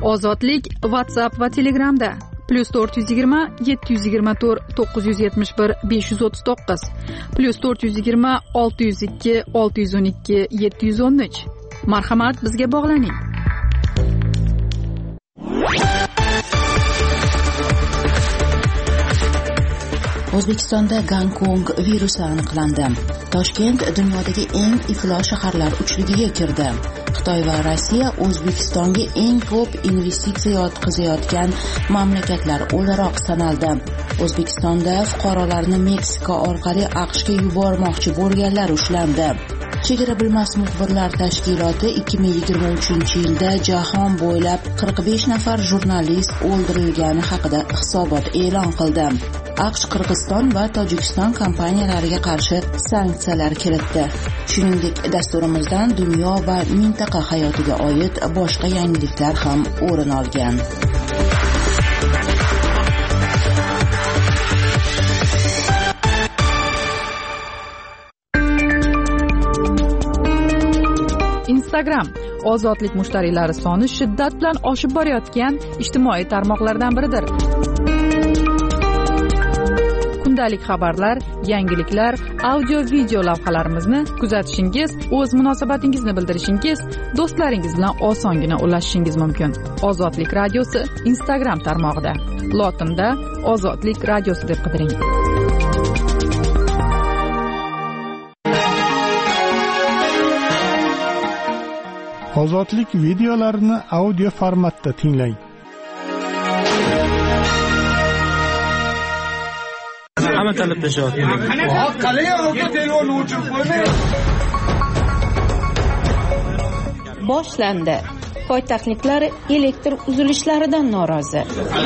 Ozodlik WhatsApp va Telegramda +420 724 971 539 +420 602 612 713. Marhamat, bizga bog'laning. O'zbekistonda Gonkong virusi aniqlandi. Toshkent dunyodagi eng iflos shaharlar uchligiga kirdi. Xitoy va Rossiya O'zbekistonga eng ko'p investitsiya yotqizayotgan mamlakatlar o'laroq sanaldi. O'zbekistonda fuqarolarni Meksika orqali AQShga yubormoqchi bo'lganlar ushlandi. Chegara bilmas muxbirlar tashkiloti 2023-yilda jahon bo'ylab 45 nafar jurnalist o'ldirilgani haqida hisobot e'lon qildi. AQSh Qirg'iziston va Tojikiston kompaniyalariga qarshi sanksiyalar kiritdi. Shuningdek, dasturimizdan dunyo va mintaqa hayotiga oid boshqa yangiliklar ham o'rin olgan. Instagram ozodlik mushtariylari soni shiddat bilan oshib borayotgan ijtimoiy tarmoqlardan biridir. Kundalik xabarlar, yangiliklar, audio-video lavhalarimizni kuzatishingiz, o'z munosabatingizni bildirishingiz, do'stlaringiz bilan osongina ulashishingiz mumkin. Ozodlik radiosi Instagram tarmog'ida. Lotinda Ozodlik radiosi deb qidiring. Ozodlik videolarini audio formatda tinglang. Hamma talabda javob boshlandi. Poytaxtliklar elektr uzilishlaridan norozi.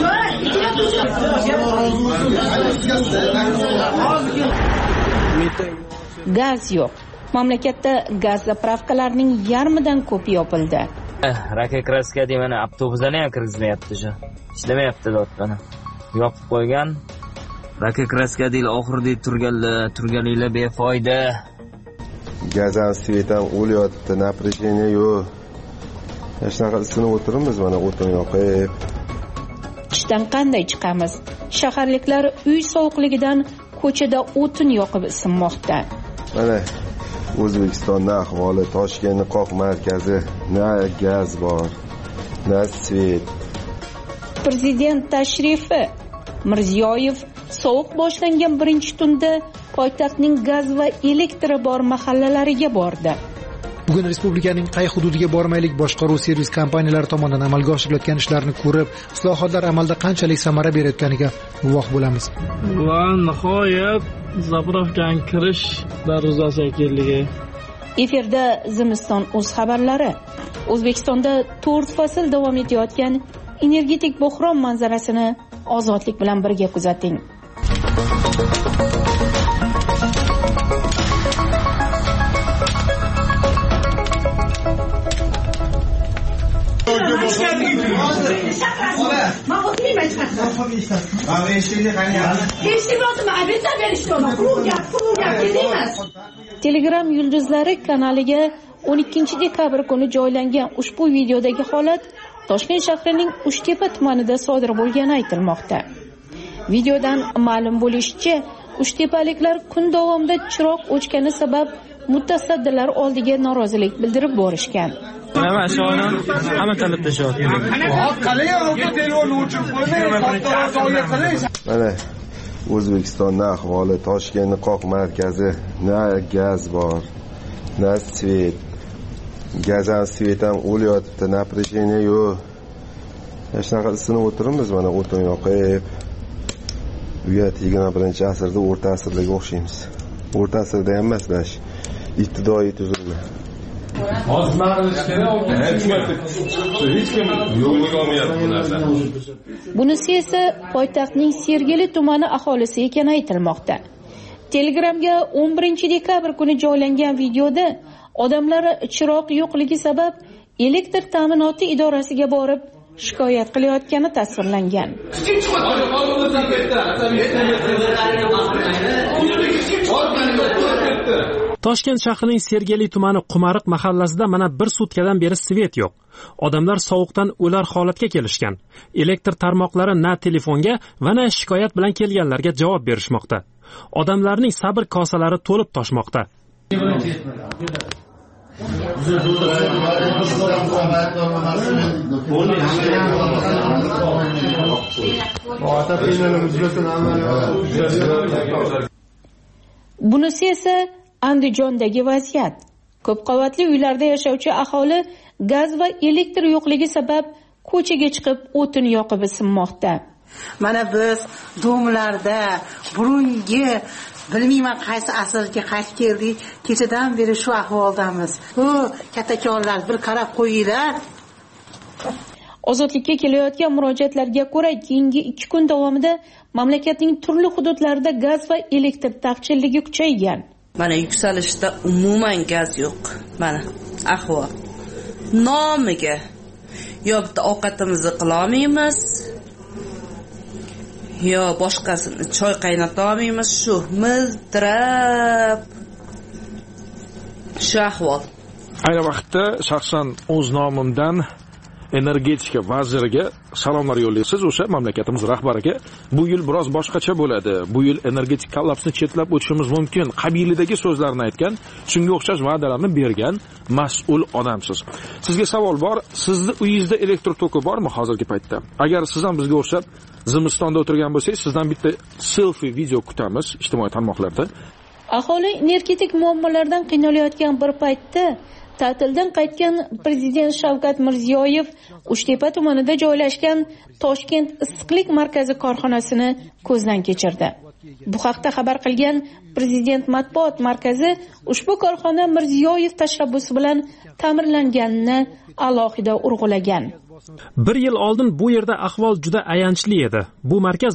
Gaz yo'q. Mamlakatda gaz zapravkalarning yarmidan ko'pi yopildi. Raka kraska demani avtobuslarni ham kirgizmayapti shu. Ishlamayapti dotbani. Yopib qo'ygan. Raka kraska deyil oxirida turganinglar befoyda. Gazan svetam o'lyapti, напряжение yo'q. Shunaqa sinib o'tiramiz, mana o'tin yoqib. Qishdan qanday chiqamiz? Shaharliklar uy sovuqligidan ko'chada o'tin yoqib isinmoqda. Mana O'zbekistonda ahvoli, Toshkentning qoq markazi, na gaz bor, na svet. Prezident tashrifi. Mirziyoyev sovuq boshlangan birinchi tunda poytaxtning gaz va elektri bor mahallalariga bordi. Bugun respublikaning qay hududiga bormaylik boshqaruv servis kompaniyalari tomonidan amalga oshirilayotgan ishlarni ko'rib, islohotlar amalda qanchalik samara berayotganiga guvoh bo'lamiz. Va nihoyat zapravkaga kirish darvozasiga keldik. Efirda Zimiston o'z xabarlari. O'zbekistonda 4 fasl davom etayotgan energetik bo'hron manzarasini ozodlik bilan birga kuzating. Telegram yulduzlari kanaliga 12 dekabr kuni joylangan ushbu videodagi holat Toshkent shahrining Uchtepa tumanida sodir bo'lgani aytilmoqda. Videodan ma'lum bo'lishicha, uchtepaliklar kun davomida chiroq o'chgani sabab mutasaddilar oldiga norozilik bildirib borishgan. Mana shu hamma talabda javob Mana O'zbekistonda ahvoli, Toshkentning qoq markazi, na gaz bor, na svet. Gazan svetam o'lyapti, напряжение yo'q. Shunaqa sinib o'tiramiz, mana o'tin yoqib. Uyat 21-asrda o'rta asrlarga o'xshaymiz. O'rta asrda ham emas, bash. Ibtidoiy tuzilma. Bunisi esa poytaxtning Sergeli tumani aholisi ekani aytilmoqda. Telegramga 11 dekabr kuni joylangan videoda odamlar chiroq yo'qligi sabab elektr ta'minoti idorasiga borib shikoyat qilayotgani tasvirlangan. Toshkent shahrining Sergeli tumani Qumariq mahallasida mana bir sutkadan beri svet yo'q. Odamlar sovuqdan o'lar holatga kelishgan. Elektr tarmoqlari na telefonga va na shikoyat bilan kelganlarga javob berishmoqda. Odamlarning sabr kosalari to'lib toshmoqda. Bunisi esa Andijondagi vaziyat. Ko'p qavatli uylarda yashovchi aholi gaz va elektr yo'qligi sabab ko'chaga chiqib o'tin yoqib isinmoqda. Mana biz domlarda burungi bilmayman qaysi asrga qaytib keldik. Kechadan beri shu ahvoldamiz. Kattakonlar bir qarab qo'yinglar. Ozodlikka kelayotgan murojaatlarga ko'ra, keyingi 2 kun davomida mamlakatning turli hududlarida gaz va elektr taqchilligi kuchaygan. Mana yuksalishda umuman gaz yo'q. Mana ahvol. Nomiga yo bitta ovqatimizni qila olmaymiz, yo boshqasini choy qaynata olmaymiz, shu miltirab shu ahvol. Ayni vaqtda shaxsan o'z nomimdan energetika vaziriga salomlar yo'llaysiz. O'sha mamlakatimiz rahbariga bu yil biroz boshqacha bo'ladi. Bu yil energetik kollapsni chetlab o'tishimiz mumkin qabilidagi so'zlarni aytgan, shunga o'xshash va'dalarni bergan mas'ul odamsiz. Sizga savol bor, sizni uyingizda elektr toki bormi hozirgi paytda? Agar siz ham bizga o'xshab Zimistonda o'tirgan bo'lsangiz, sizdan bitta selfie video kutamiz ijtimoiy tarmoqlarda. Aholi energetik muammolardan qiynalayotgan bir paytda ta'tildan qaytgan prezident Shavkat Mirziyoyev Uchtepa tumanida joylashgan Toshkent issiqlik markazi korxonasini ko'zdan kechirdi. Bu haqda xabar qilgan prezident matbuot markazi ushbu korxona Mirziyoyev tashabbusi bilan ta'mirlanganini alohida urg'ulagan. 1 yil oldin bu yerda ahvol juda ayanchli edi. Bu markaz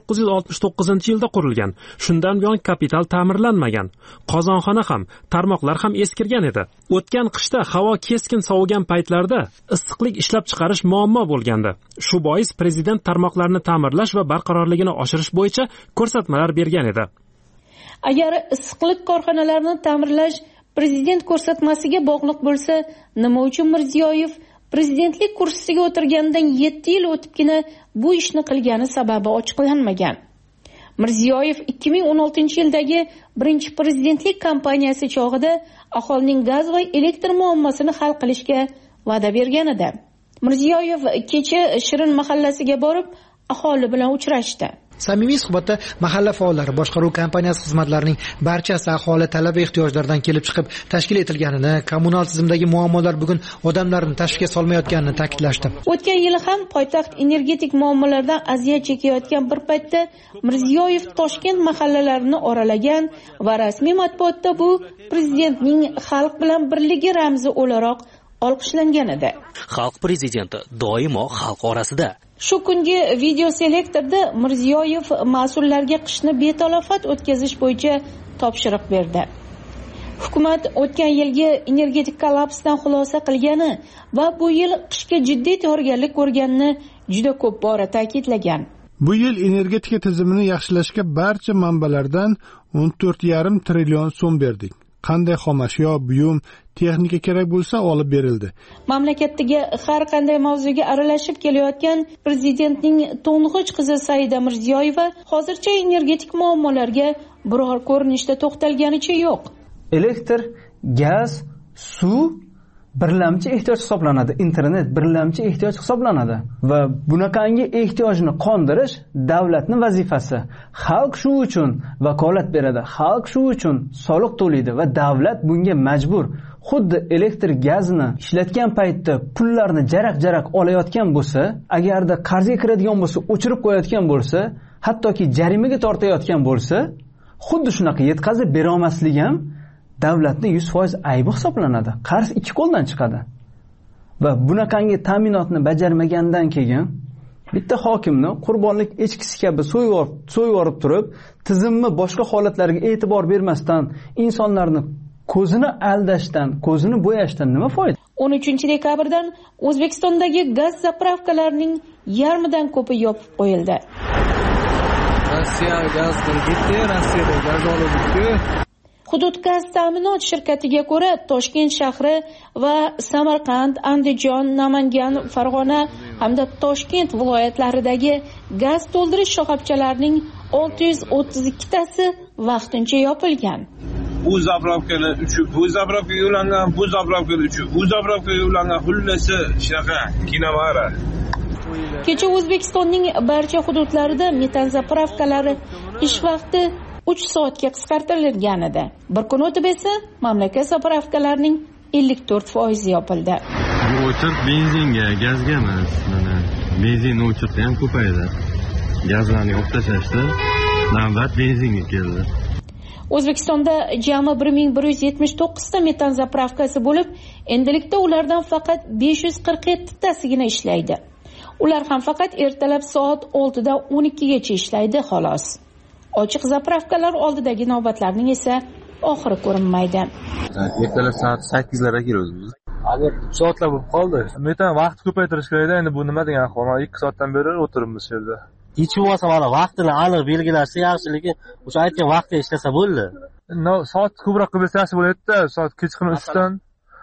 1969-yilda qurilgan. Shundan buyon kapital ta'mirlanmagan. Qozonxona ham, tarmoqlar ham eskirgan edi. O'tgan qishda havo keskin sovigan paytlarda issiqlik ishlab chiqarish muammo bo'lgandi. Shu bois prezident tarmoqlarni ta'mirlash va barqarorligini oshirish bo'yicha ko'rsatmalar bergan edi. Agar issiqlik korxonalarini ta'mirlash prezident ko'rsatmasiga bog'liq bo'lsa, nima uchun Mirziyoyev prezidentlik kursisiga o'tirganidan 7 yil o'tibgina bu ishni qilgani sababi ochiqlanmagan. Mirziyoyev 2016-yildagi birinchi prezidentlik kampaniyasi chog'ida aholining gaz va elektr muammosini hal qilishga va'da bergan edi. Mirziyoyev kecha Shirin mahallasiga borib, aholi bilan uchrashdi. Samimiy suhbatda mahalla faollari boshqaruv kompaniyasi xizmatlarining barchasi aholi talab va ehtiyojlaridan kelib chiqib tashkil etilganini, kommunal tizimdagi muammolar bugun odamlarni tashvishga solmayotganini ta'kidlashdi. O'tgan yili ham poytaxt energetik muammolardan aziyat chekayotgan bir paytda Mirziyoyev Toshkent mahallalarini oralagan va rasmiy matbuotda bu prezidentning xalq bilan birligi ramzi o'laroq olqishlangan edi. Xalq prezidenti doimo xalq orasida. Shu kungi video selektorda Mirziyoyev mas'ullarga qishni betalofat o'tkazish bo'yicha topshiriq berdi. Hukumat o'tgan yilgi energetik kollapsdan xulosa qilgani va bu yil qishga jiddiy tayyorgarlik ko'rganini juda ko'p bora ta'kidlagan. Bu yil energetika tizimini yaxshilashga barcha manbalardan 14,5 trillion so'm berdik. Qanday xomashyo, buyum, texnika kerak bo'lsa olib berildi. Mamlakatdagi har qanday mavzuga aralashib kelayotgan prezidentning to'ng'ich qizi Saida Mirziyoyeva hozircha energetik muammolarga biror ko'rinishda to'xtalganicha yo'q. Elektr, gaz, suv birlamchi ehtiyoj hisoblanadi, internet birlamchi ehtiyoj hisoblanadi va bunaqangi ehtiyojni qondirish davlatning vazifasi. Xalq shu uchun vakolat beradi, xalq shu uchun soliq to'laydi va davlat bunga majbur. Xuddi elektr gazni ishlatgan paytda pullarni jaraq-jaraq olayotgan bo'lsa, agarda qarzga kiradigan bo'lsa, o'chirib qo'yayotgan bo'lsa, hattoki jarimaga tortayotgan bo'lsa, xuddi shunaqa yetkazib bera olmaslik ham davlatning 100% aybi hisoblanadi. Qarz 2 qo'ldan chiqadi. Va bunaqangi ta'minotni bajarmagandan keyin bitta hokimni qurbonlik echkisi kabi so'yib turib, tizimni boshqa holatlarga e'tibor bermasdan, insonlarni ko'zini aldashdan, ko'zini bo'yashdan nima foyda? 13-dekabrdan O'zbekistondagi gaz zapravkalarining yarmidan ko'pi yopib qo'yildi. Rossiya gaz qildi, Rossiyada gaz olib. Hudud gaz ta'minot shirkatiga ko'ra, Toshkent shahri va Samarqand, Andijon, Namangan, Farg'ona hamda Toshkent viloyatlaridagi gaz to'ldirish shoxobchalarining 632 tasi vaqtincha yopilgan. Bu zapravkalar uchib, bu zapravkaga ulangan, bu zapravkalar uchib, bu zapravkaga ulangan xullasi shunaqa kinovara. Kecha O'zbekistonning barcha hududlarida metan zapravkalari ish vaqti 3 soatga qisqartirilgan edi. Bir kun o'tib esa mamlakat zapravkalarining 54% yopildi. Bu o'chiq benzinga, gazga emas. Mana benzin o'chiqi ham ko'paydi. Gazlarni olib tashlashdi. Navbat benzinga keldi. O'zbekistonda jami 1179 ta metan zapravkasi bo'lib, endilikda ulardan faqat 547 tasigina ishlaydi. Ular ham faqat ertalab soat 6 dan 12 gacha ishlaydi xolos. Ochiq zapravkalar oldidagi navbatlarning esa oxiri ko'rinmaydi. Ertalab soat 8 larda kelamiz biz. Agar 3 soatlar bo'lib qoldi. Metan vaqt ko'paytirish kerak-da, endi bu nima degan ahvol? 2 soatdan beri o'tiribmiz shu yerda. Hech bo'lmasa mana vaqtini aniq belgilashsa yaxshi, lekin o'sha aytgan vaqtda ishlasa bo'ldi. Soat ko'proq qilib bersa bo'ladi-da, soat kechqurun 3dan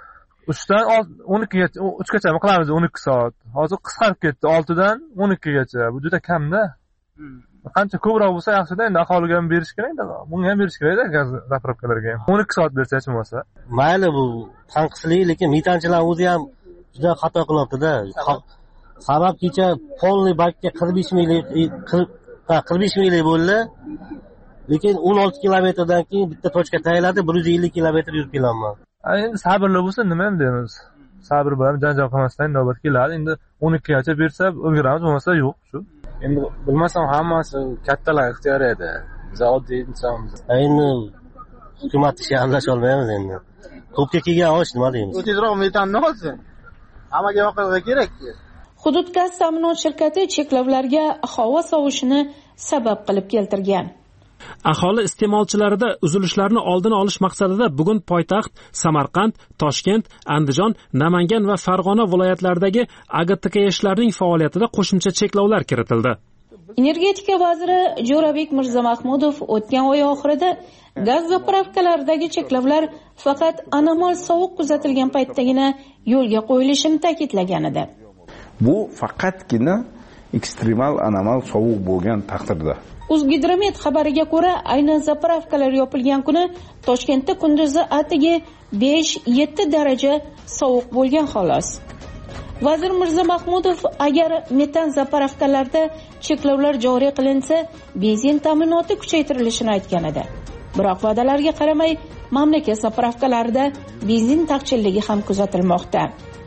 12 gacha, 3 gacha qilamiz 12 soat. Hozir qisqarib ketdi 6 dan 12 gacha. Bu juda kam-da. Qancha ko'proq bo'lsa yaxshi-da, endi aholiga ham berish kerak-da. Bunga ham berish kerak-da gaz zapravkalarga ham. 12 soat bersa hech bo'lmasa. Mayli bu tanqislik, lekin metanchilar o'zi ham juda xato qilyapti-da. Sabab kecha polni bakka 45 minglik bo'ldi. Lekin 16 kilometrdan keyin bitta tochka tayinladi, 150 kilometr yurib kelaman. Endi sabrli bo'lsa nima ham deymiz? Sabr bilan janjal qilmasdan navbat keladi. Endi 12 gacha bersa o'giramiz, bo'lmasa yo'q shu. Endi bilmasam hammasi kattalar ixtiyoriyati. Biz oddiy insonmiz. Endi hukumat ishga aralasha olmaymiz endi. Ko'pga kelgan osh nima deymiz? Tezroq metanni olsin. Hammaga yoqilg'i kerak-ku. Hudud gaz ta'minot shirkati cheklovlarga havo sovishini sabab qilib keltirgan. Aholi iste'molchilarida uzilishlarni oldini olish maqsadida bugun poytaxt Samarqand, Toshkent, Andijon, Namangan va Farg'ona viloyatlaridagi AGTKShlarning faoliyatida qo'shimcha cheklovlar kiritildi. Energetika vaziri Jo'rabek Mirzamahmudov o'tgan oy oxirida gaz zapravkalaridagi cheklovlar faqat anomal sovuq kuzatilgan paytdagina yo'lga qo'yilishini ta'kidlagan edi. Bu faqatgina ekstremal anomal sovuq bo'lgan taqdirda. O'zgidromet xabariga ko'ra, aynan zapravkalar yopilgan kuni Toshkentda kunduzi atigi 5-7 daraja sovuq bo'lgan xolos. Vazir Mirzamahmudov agar metan zapravkalarda cheklovlar joriy qilinsa, benzin ta'minoti kuchaytirilishini aytgan edi. Biroq va'dalarga qaramay, mamlakat zapravkalarida benzin taqchilligi ham kuzatilmoqda.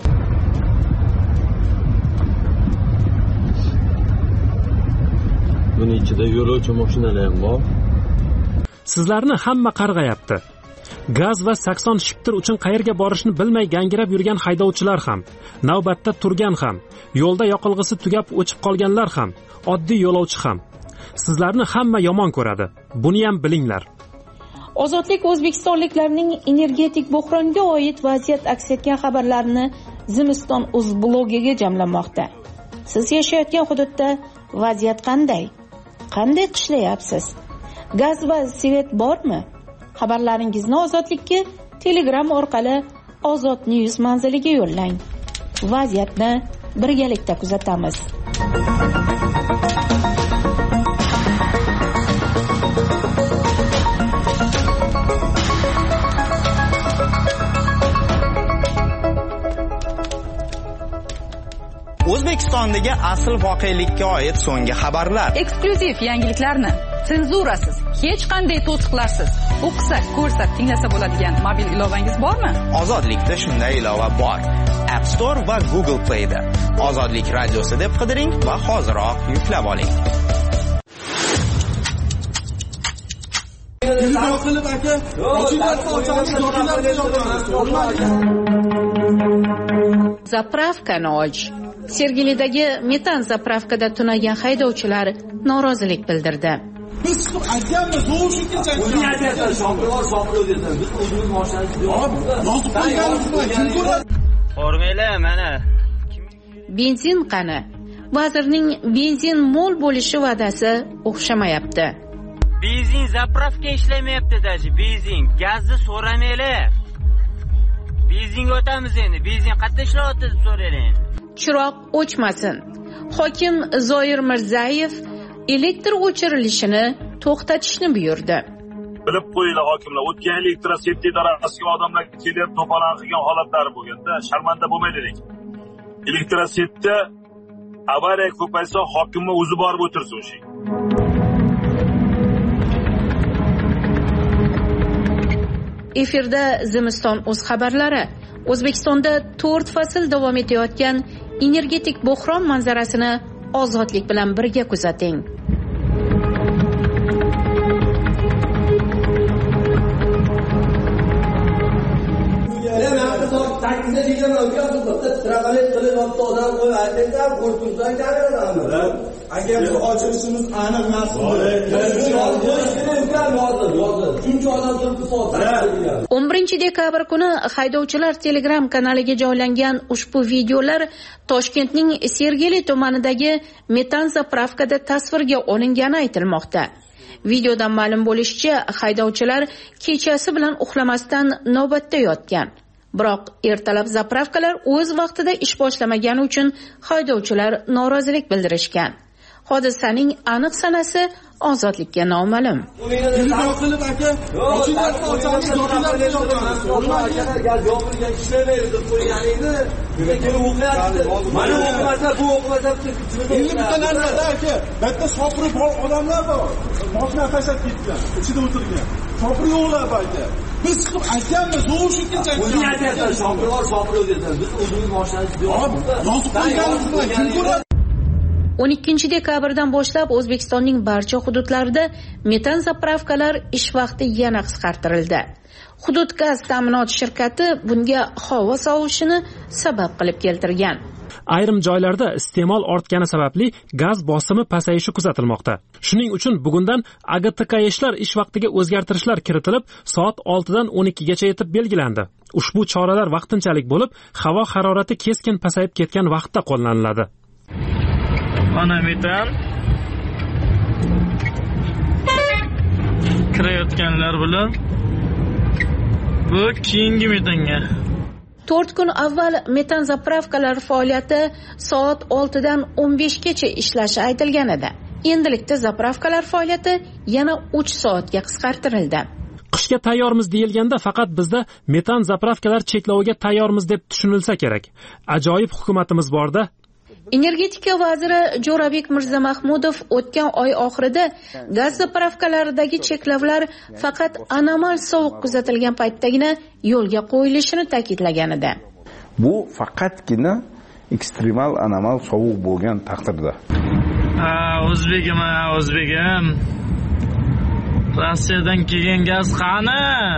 Buning ichida yo'lovchi mashinalar ham bor. Sizlarni hamma qarg'ayapti. Gaz va sakson shiptir uchun qayerga borishni bilmay gangirab yurgan haydovchilar ham, navbatda turgan ham, yo'lda yoqilg'isi tugab o'chib qolganlar ham, oddiy yo'lovchi ham. Sizlarni hamma yomon ko'radi. Buni ham bilinglar. Ozodlik o'zbekistonliklarning energetik buhronga oid vaziyat aks etgan xabarlarini Zimiston.uz blogiga jamlamoqda. Siz yashayotgan hududda vaziyat qanday? Qanday qishlayapsiz? Gaz va svet bormi? Xabarlaringizni Ozodlikka Telegram orqali Ozod News manziliga yo'llang. Vaziyatni birgalikda kuzatamiz. O'zbekistondagi asl voqelikka oid so'nggi xabarlar. Eksklyuziv yangiliklarni senzurasiz, hech qanday to'siqlarsiz o'qisak, ko'rsak, tinglasa bo'ladigan mobil ilovangiz bormi? Ozodlikda shunday ilova bor. App Store va Google Play da. Ozodlik radiosi deb qidiring va hoziroq yuklab oling. Zapravkani och. Sergelidagi metan zapravkada tunagan haydovchilar norozilik bildirdi. Biz aytamiz, o'sha kecha. O'zing aytayapsan, shopirlar deysan. Biz o'zimiz mashinamiz. Formela mana. Benzin qani? Vazirning benzin mo'l bo'lishi va'dasi o'xshamayapti. benzin zapravka ishlamayapti даже, benzin, gazni so'ramanglar. Benzinga o'tamiz endi. Benzin qayerda ishlayapti deb so'raylik. Chiroq o'chmasin. Hokim Zoir Mirzayev elektr o'chirilishini to'xtatishni buyurdi. Bilib qo'yinglar hokimlar, o'tgan elektroseti idarasiga odamlar kelib to'polon qilgan holatlari bo'lganda, sharmanda bo'lmaylik. Elektrosetda avariya ko'paysa, hokimni o'zi borib o'tirsin o'sha. Efirda Zimiston o'z xabarlari. O'zbekistonda 4 fasl davom etayotgan energetik bo'hron manzarasini ozodlik bilan birga kuzating. Agar ochilishimiz aniq mas'ul. 11-dekabr kuni haydovchilar Telegram kanaliga joylangan ushbu videolar Toshkentning Sergeli tumanidagi metan zapravkada tasvirga olingani aytilmoqda. Videodan ma'lum bo'lishicha, haydovchilar kechasi bilan uxlamasdan navbatda yotgan. Biroq ertalab zapravkalar o'z vaqtida ish boshlamagani uchun haydovchilar norozilik bildirishgan. Hodisaning aniq sanasi ozodlikka noma'lum. Bitta sopri bor odamlar bor. Mashina tashlab ketgan, ichida o'tirgan. Sopri yo'qlar balki. Biz chiqib aytganmiz, o'shikincha. O'zing aytayapsan, sopri bor, sopri o'tirgan. Biz o'zimiz mashinamiz yo'q. Yozib qo'yganmiz, kim ko'radi? 12-dekabrdan boshlab O'zbekistonning barcha hududlarida metan zapravkalar ish vaqti yana qisqartirildi. Hudud gaz ta'minot shirkati bunga havo sovishini sabab qilib keltirgan. Ayrim joylarda iste'mol ortgani sababli gaz bosimi pasayishi kuzatilmoqda. Shuning uchun bugundan AGTKshlar ish vaqtiga o'zgartirishlar kiritilib, soat 6 dan 12 gacha etib belgilandi. Ushbu choralar vaqtinchalik bo'lib, havo harorati keskin pasayib ketgan vaqtda qo'llaniladi. Mana metan kirayotganlar bilan bu keyingi metanga 4 kun avval metan zapravkalar faoliyati soat 6 dan 15 gacha ishlashi aytilgan edi. Endilikda zapravkalar faoliyati yana 3 soatga qisqartirildi. Qishga tayyormiz deyilganda faqat bizda metan zapravkalar chekloviga tayyormiz deb tushunilsa kerak. Ajoyib hukumatimiz borda. Energetika vaziri Jo'rabek Mirzamahmudov o'tgan oy oxirida gaz zapravkalaridagi cheklovlar faqat anomal sovuq kuzatilgan paytdagina yo'lga qo'yilishini ta'kidlagan edi. Bu faqatgina ekstremal anomal sovuq bo'lgan taqdirda. O'zbegim. Rossiyadan kelgan gaz qani?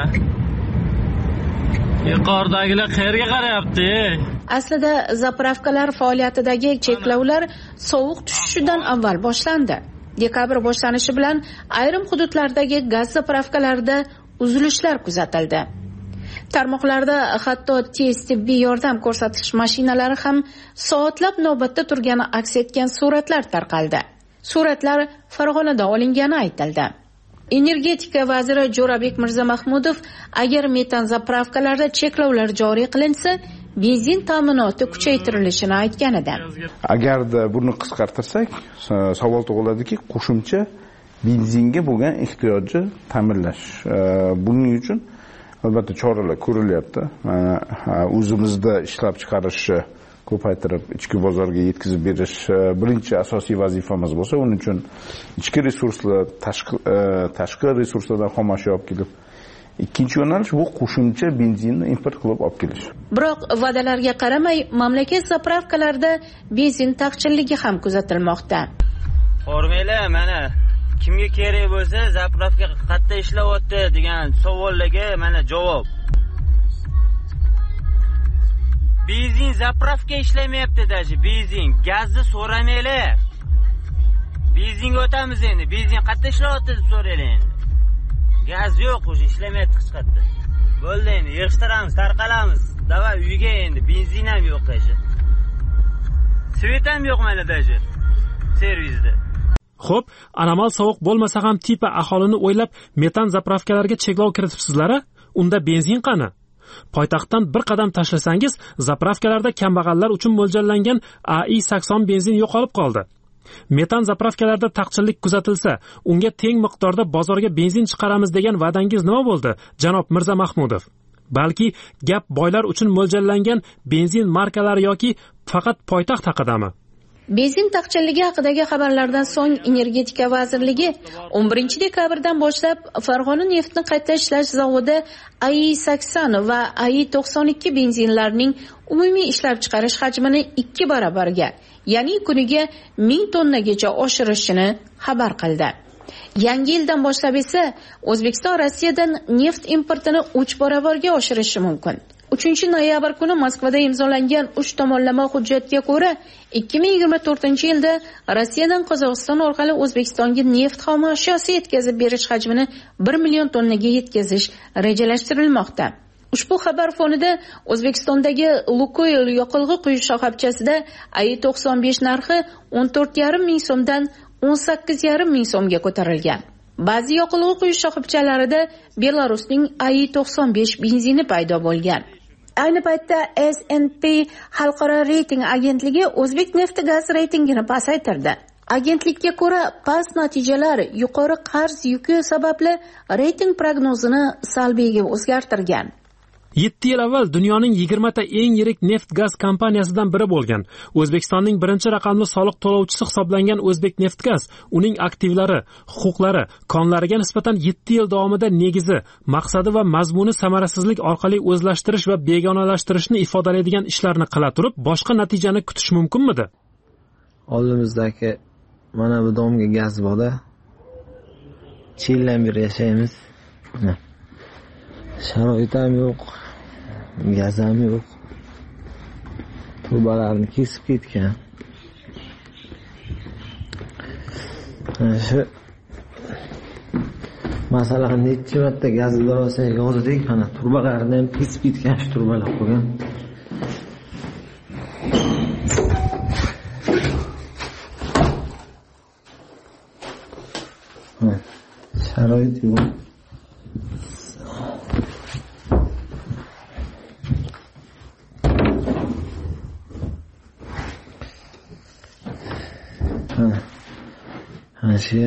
Yuqoridagilar qayerga qarayapti? Aslida zapravkalar faoliyatidagi cheklovlar sovuq tushishidan avval boshlandi. Dekabr boshlanishi bilan ayrim hududlardagi gaz zapravkalarida uzilishlar kuzatildi. Tarmoqlarda hatto tez tibbiy yordam ko'rsatish mashinalari ham soatlab navbatda turgani aks etgan suratlar tarqaldi. Suratlar Farg'onada olingani aytildi. Energetika vaziri Jo'rabek Mirzamahmudov agar metan zapravkalarda cheklovlar joriy qilinsa, benzin ta'minoti kuchaytirilishini aytgan edi. Agarda buni qisqartirsak, savol tug'iladiki, qo'shimcha benzinga bo'lgan ehtiyojni ta'minlash. Buning uchun albatta choralar ko'rilyapti. Mana o'zimizda ishlab chiqarishni ko'paytirib, ichki bozorga yetkazib berish birinchi asosiy vazifamiz bo'lsa, uning uchun ichki resurslar, tashqi resurslardan xomashyo olib kelib, ikkinchi yo'nalish bu qo'shimcha benzinni import qilib olib kelish. Biroq va'dalarga qaramay, mamlakat zapravkalarida benzin taqchilligi ham kuzatilmoqda. Formula mana kimga kerak bo'lsa, zapravka qayerda ishlayapti degan savollarga mana javob. Benzin zapravka ishlamayapti даже, benzin, gazni so'ramanglar. Benzinga o'tamiz endi. Benzin qayerda ishlayapti deb so'raylik. Gaz yo'q, o'sha ishlamayapti hech qayerda. Bo'ldi endi, yig'ishtiramiz, tarqalamiz. Davay uyga endi, benzin ham yo'q даже. Svet ham yo'q mana даже servisda. Xo'p, anomal sovuq bo'lmasa ham tipa aholini o'ylab metan zapravkalarga cheklov kiritibsizlar, unda benzin qani? Poytaxtdan bir qadam tashlasangiz, zapravkalarda kambag'allar uchun mo'ljallangan AI-80 benzin yo'qolib qoldi. Metan zapravkalarda taqchillik kuzatilsa, unga teng miqdorda bozorga benzin chiqaramiz degan va'dangiz nima bo'ldi, janob Mirza Mahmudov? Balki gap boylar uchun mo'ljallangan benzin markalari yoki faqat poytaxt haqidami? Benzin taqchilligi haqidagi xabarlardan so'ng Energetika vazirligi 11 dekabrdan boshlab Farg'ona neftni qayta ishlash zavodi AI-80 va AI-92 benzinlarining umumiy ishlab chiqarish hajmini 2 barobarga, ya'ni kuniga 1000 tonnagacha oshirishini xabar qildi. Yangi yildan boshlab esa O'zbekiston Rossiyadan neft importini 3 barobarga oshirishi mumkin. 3-noyabr kuni Moskvada imzolangan 3 tomonlama hujjatga ko'ra 2024-yilda Rossiyadan Qozog'iston orqali O'zbekistonga neft xom ashyosi yetkazib berish hajmini 1 million tonnaga yetkazish rejalashtirilmoqda. Ushbu xabar fonida O'zbekistondagi Lukoil yoqilg'i quyish shoxobchasida AI-95 narxi 14,5 ming so'mdan 18,5 ming so'mga ko'tarilgan. Ba'zi yoqilg'i quyish shoxobchalarida Belarusning AI-95 benzini paydo bo'lgan. Ayni paytda S&P xalqaro reyting agentligi O'zbek nefti gaz reytingini pasaytirdi. Agentlikka ko'ra, past natijalar yuqori qarz yuki sababli reyting prognozini salbiyga o'zgartirgan. 7 yil avval dunyoning 20 ta eng yirik neft-gaz kompaniyasidan biri bo'lgan O'zbekistonning birinchi raqamli soliq to'lovchisi hisoblangan O'zbek Neftgaz uning aktivlari, huquqlari, konlariga nisbatan 7 yil davomida negizi, maqsadi va mazmuni samarasizlik orqali o'zlashtirish va begonalashtirishni ifodalaydigan ishlarni qila turib, boshqa natijani kutish mumkinmidi? Oldimizdagi mana bu domga gaz bor-da. Chillan bir yashaymiz. Sharoit ham yo'q. Gaz ham yo'q. Trubalarni kesib ketgan. Shu masalan necha marta gaz idorasiga yozdik, mana trubalarni ham kesib ketgan, shu trubalar qo'ygan. Sharoit yo'q. Şey,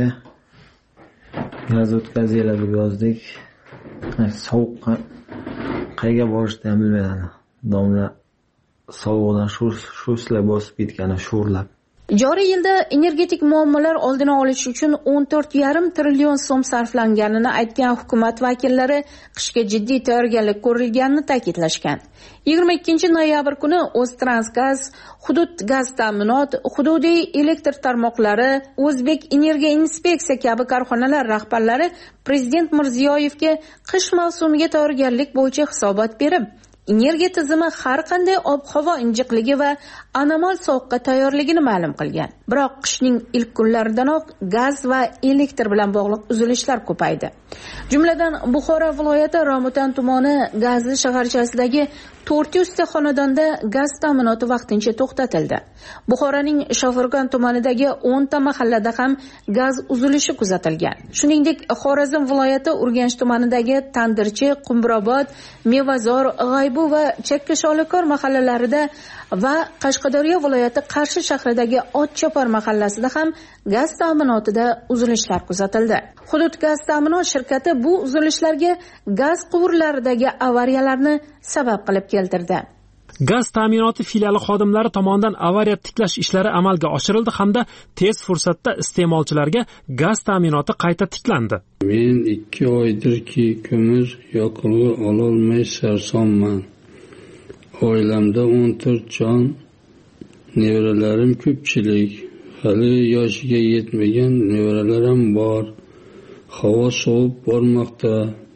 gaz o'tkazinglar deb yozdik. Sovuqqa qayga borishni ham bilmayman. Domla sovuqdan shu sizlar bosib ketgan, sho'rlab. Joriy yilda energetik muammolar oldini olish uchun 14,5 trillion so'm sarflanganini aytgan hukumat vakillari qishga jiddiy tayyorgarlik ko'rilganini ta'kidlashgan. 22-noyabr kuni O'ztransgaz, Hudud gaz ta'minot, hududiy elektr tarmoqlari, O'zbek Energiya inspeksiya kabi korxonalar rahbarlari Prezident Mirziyoyevga qish mavsumiga tayyorgarlik bo'yicha hisobot berib, energiya tizimi har qanday ob-havo injiqligi va anomal sovuqqa tayyorligini ma'lum qilgan. Biroq qishning ilk kunlaridanoq gaz va elektr bilan bog'liq uzilishlar ko'paydi. Jumladan, Buxoro viloyati Romutan tumani Gazli shaharchasidagi 400 ta xonadonda gaz ta'minoti vaqtincha to'xtatildi. Buxoroning Shofirkon tumanidagi 10 ta mahallada ham gaz uzilishi kuzatilgan. Shuningdek, Xorazm viloyati Urganch tumanidagi Tandirchi, Qumrobod, Mevazor, G'aybu va Chakkasholikor mahallalarida va Qashqadaryo viloyati Qarshi shahridagi Otchopar mahallasida ham gaz ta'minotida uzilishlar kuzatildi. Hudud gaz ta'minot shirkati bu uzilishlarga gaz quvurlaridagi avariyalarni sabab qilib keltirdi. Gaz ta'minoti filiali xodimlari tomonidan avariya tiklash ishlari amalga oshirildi hamda tez fursatda iste'molchilarga gaz ta'minoti qayta tiklandi. Men 2 oydirki ko'mir yoqilg'i ololmay sarsonman. Oilamda 14 jon, nevaralarim ko'pchilik, hali yoshiga yetmagan nevaralarim bor. Havo sovib bormoqda.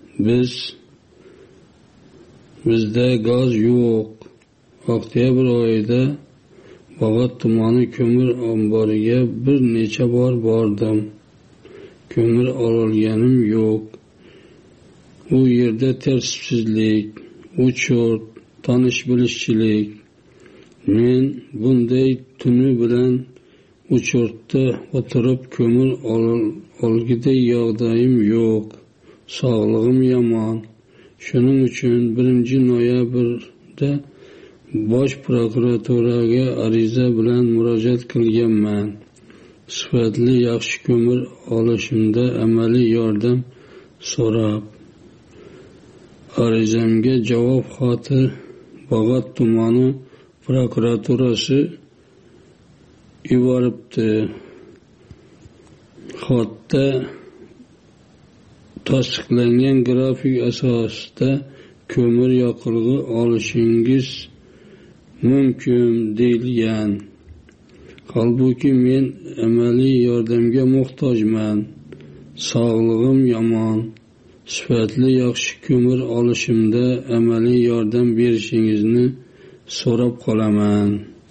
Bizda gaz yo'q. Oktyabr oyida Bog'ot tumani ko'mir omboriga bir necha bor bordim. Ko'mir ololganim yo'q. U yerda tartibsizlik, o'churt, tanish bilishchilik. Men bunday tuni bilan Uchoqda o'tirib ko'mir olgida yog'dayim yo'q. Sog'lig'im yomon. Shuning uchun 1-noyabrda Bosh prokuraturaga ariza bilan murojaat qilganman. Sifatli yaxshi ko'mir olishimda amaliy yordam so'rab. Arizamga javob xati Bog'ot tumani prokuraturasi yuboribdi. Xatda tasdiqlangan grafik asosida ko'mir yoqilg'i olishingiz mumkin deyilgan. Holbuki men amaliy yordamga muhtojman. Sog'lig'im yomon. Sifatli yaxshi ko'mir olishimda amaliy yordam berishingizni so'rab qolaman.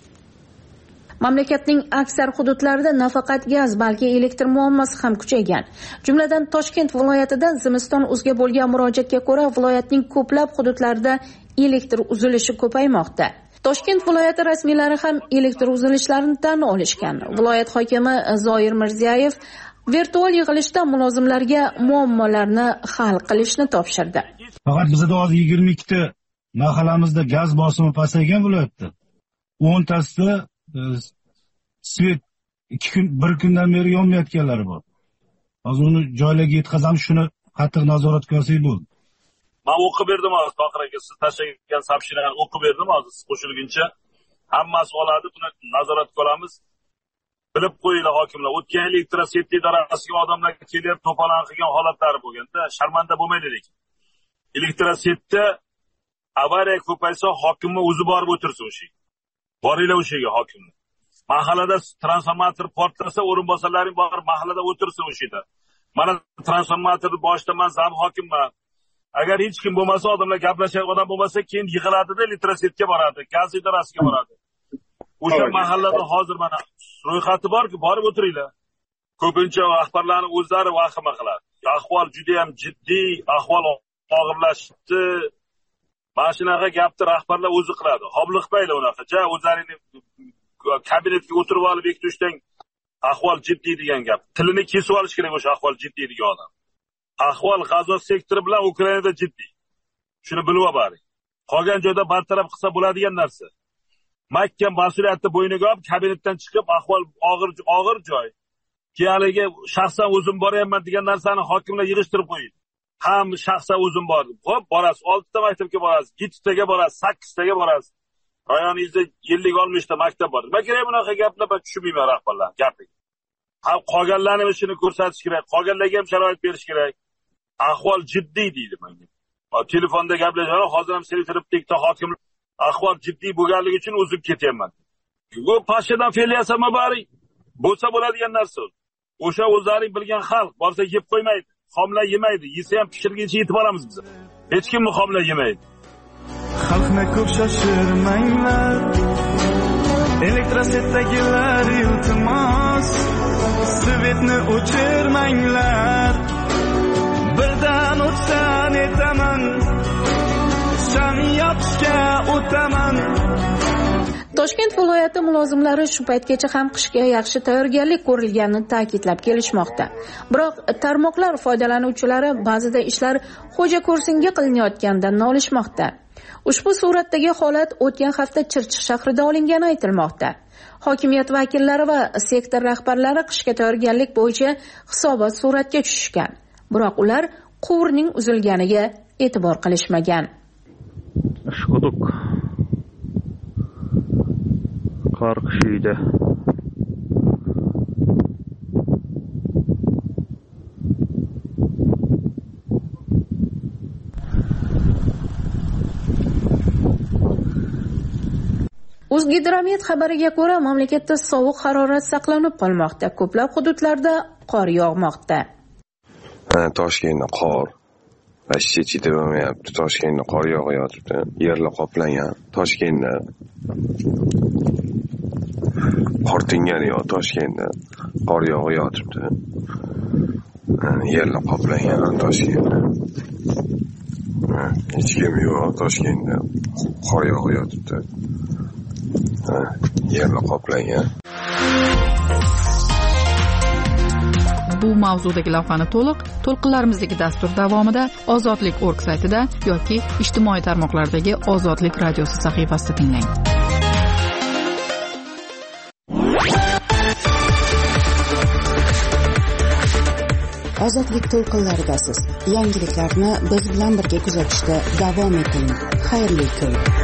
Mamlakatning aksar hududlarida nafaqat gaz, balki elektr muammosi ham kuchaygan. Jumladan Toshkent viloyatidan zimiston uzga bo'lgan murojaatga ko'ra, viloyatning ko'plab hududlarida elektr uzilishi ko'paymoqda. Toshkent viloyati rasmiylari ham elektr uzilishlarini tan olishgan. Viloyat hokimi Zoir Mirziyoyev virtual yig'ilishda mulozimlarga muammolarni hal qilishni topshirdi. Faqat bizda hozir 22 ta mahallamizda gaz bosimi pasaygan viloyatda. 10 tasida svet 1 kundan beri yonmayotganlari bor. Hozir uni joylarga yetkazamiz, shuni qattiq nazoratga olsak bo'ldi. Men o'qib berdim hozir Tohir aka, siz tashlagan soобщениeni o'qib berdim hozir siz qo'shilguncha. Hammasi oladi, buni nazoratga olamiz. Bilib qo'yinglar hokimlar, o'tgan yil elektroseti idarasiga odamlar kelib to'polon qilgan holatlari bo'lganda, sharmanda bo'lmaydi lekin. Elektrosetda avariya ko'paysa, hokimni o'zi borib o'tirsin o'sha yerga. Boringlar o'sha yerga hokimni. Mahallada transformator portlasa, o'rinbosarlaring borib mahallada o'tirsin o'sha yerda. Mana transformatorni boshida men zam hokimman. Agar hech kim bo'lmasa, odamlar gaplashadigan odam bo'lmasa, keyin yig'iladi-da, elektrosetga boradi, gaz idarasiga boradi. O'sha mahallada hozir mana ro'yxati borki, borib o'tiringlar. Ko'pincha rahbarlarning o'zlari vahima qiladi. Ahvol juda ham jiddiy, ahvol og'irlashdi. Mana shunaqa gapni rahbarlar o'zi qiladi. Hobliqmaylar unaqa. Ja, o'zlaringni kabinetga o'tirib olib bekitishdan ahvol jiddiy degan gap. Tilini kesib olish kerak o'sha ahvol jiddiy degan odam. Ahvol G'azo sektori bilan Ukrainada jiddiy. Shuni bilib oling. Qolgan joyda bartaraf qilsa bo'ladigan narsa. Mahkam mas'uliyatni bo'yniga olib, kabinetdan chiqib, ahvol og'ir joy. Keyingi shaxsan o'zim boryapman degan narsani hokimlar yig'ishtirib qo'ying. Ham shaxsan o'zim bordim. Xo'p, borasiz, 6 ta maktabga borasiz, 7 taga borasiz, 8 taga borasiz. Rayoningizda 50-60 ta maktab bor. Nima kerak bunaqa gaplar? Men tushunmayman rahbarlar gapiga. Qolganlarning ishini ko'rsatish kerak, qolganlarga ham sharoit berish kerak. Ahvol jiddiy deydi menga. Telefonda gaplashadi, hozir ham seni turibdi hokim. Ahvol jiddiy bo'lganligi uchun o'zib ketyapman. Bu pashadan fe'l yasama bari bo'lsa bo'ladigan narsa. O'sha o'zlaring bilgan xalq borsa yeb qo'ymaydi, xomla yemaydi. Yesa ham pishirguncha yetib olamiz biz. Hech kim xomla yemaydi. Xalqni ko'p shoshirmanglar. Elektrosetdagilar iltimos, svetni o'chirmanglar. Birdan o'tsan etaman. Toshkent viloyati mulozimlari shu paytgacha ham qishga yaxshi tayyorgarlik ko'rilganini ta'kidlab kelishmoqda. Biroq tarmoqlar foydalanuvchilari ba'zida ishlar xo'ja ko'rsinga qilinayotganidan nolishmoqda. Ushbu suratdagi holat o'tgan hafta Chirchiq shahrida olingani aytilmoqda. Hokimiyat vakillari va sektor rahbarlari qishga tayyorgarlik bo'yicha hisobot suratga tushishgan. Biroq ular quvurning uzilganiga e'tibor qilishmagan. Ishquduk qor qushiydi. O'zgidromet xabariga ko'ra, mamlakatda sovuq harorat saqlanib qolmoqda. Ko'plab hududlarda qor yog'moqda. Toshkentda qor chechitib bo'lmayapti. Toshkentda qor yog'yapti. Yerlar qoplangan. Toshkentda qor tingani yo'q. Toshkentda qor yog'yapti. Yerlar qoplangan Toshkentda. Hech kim yo'q Toshkentda. Qor yog'yapti. Yerlar qoplangan. Bu mavzudagi lavhani to'lqinlarimizdagi dastur davomida ozodlik.org saytida yoki ijtimoiy tarmoqlardagi Ozodlik radiosi sahifasida tinglang. Ozodlik to'lqinlaridasiz. Yangiliklarni biz bilan birga kuzatishda davom eting. Xayrli kun.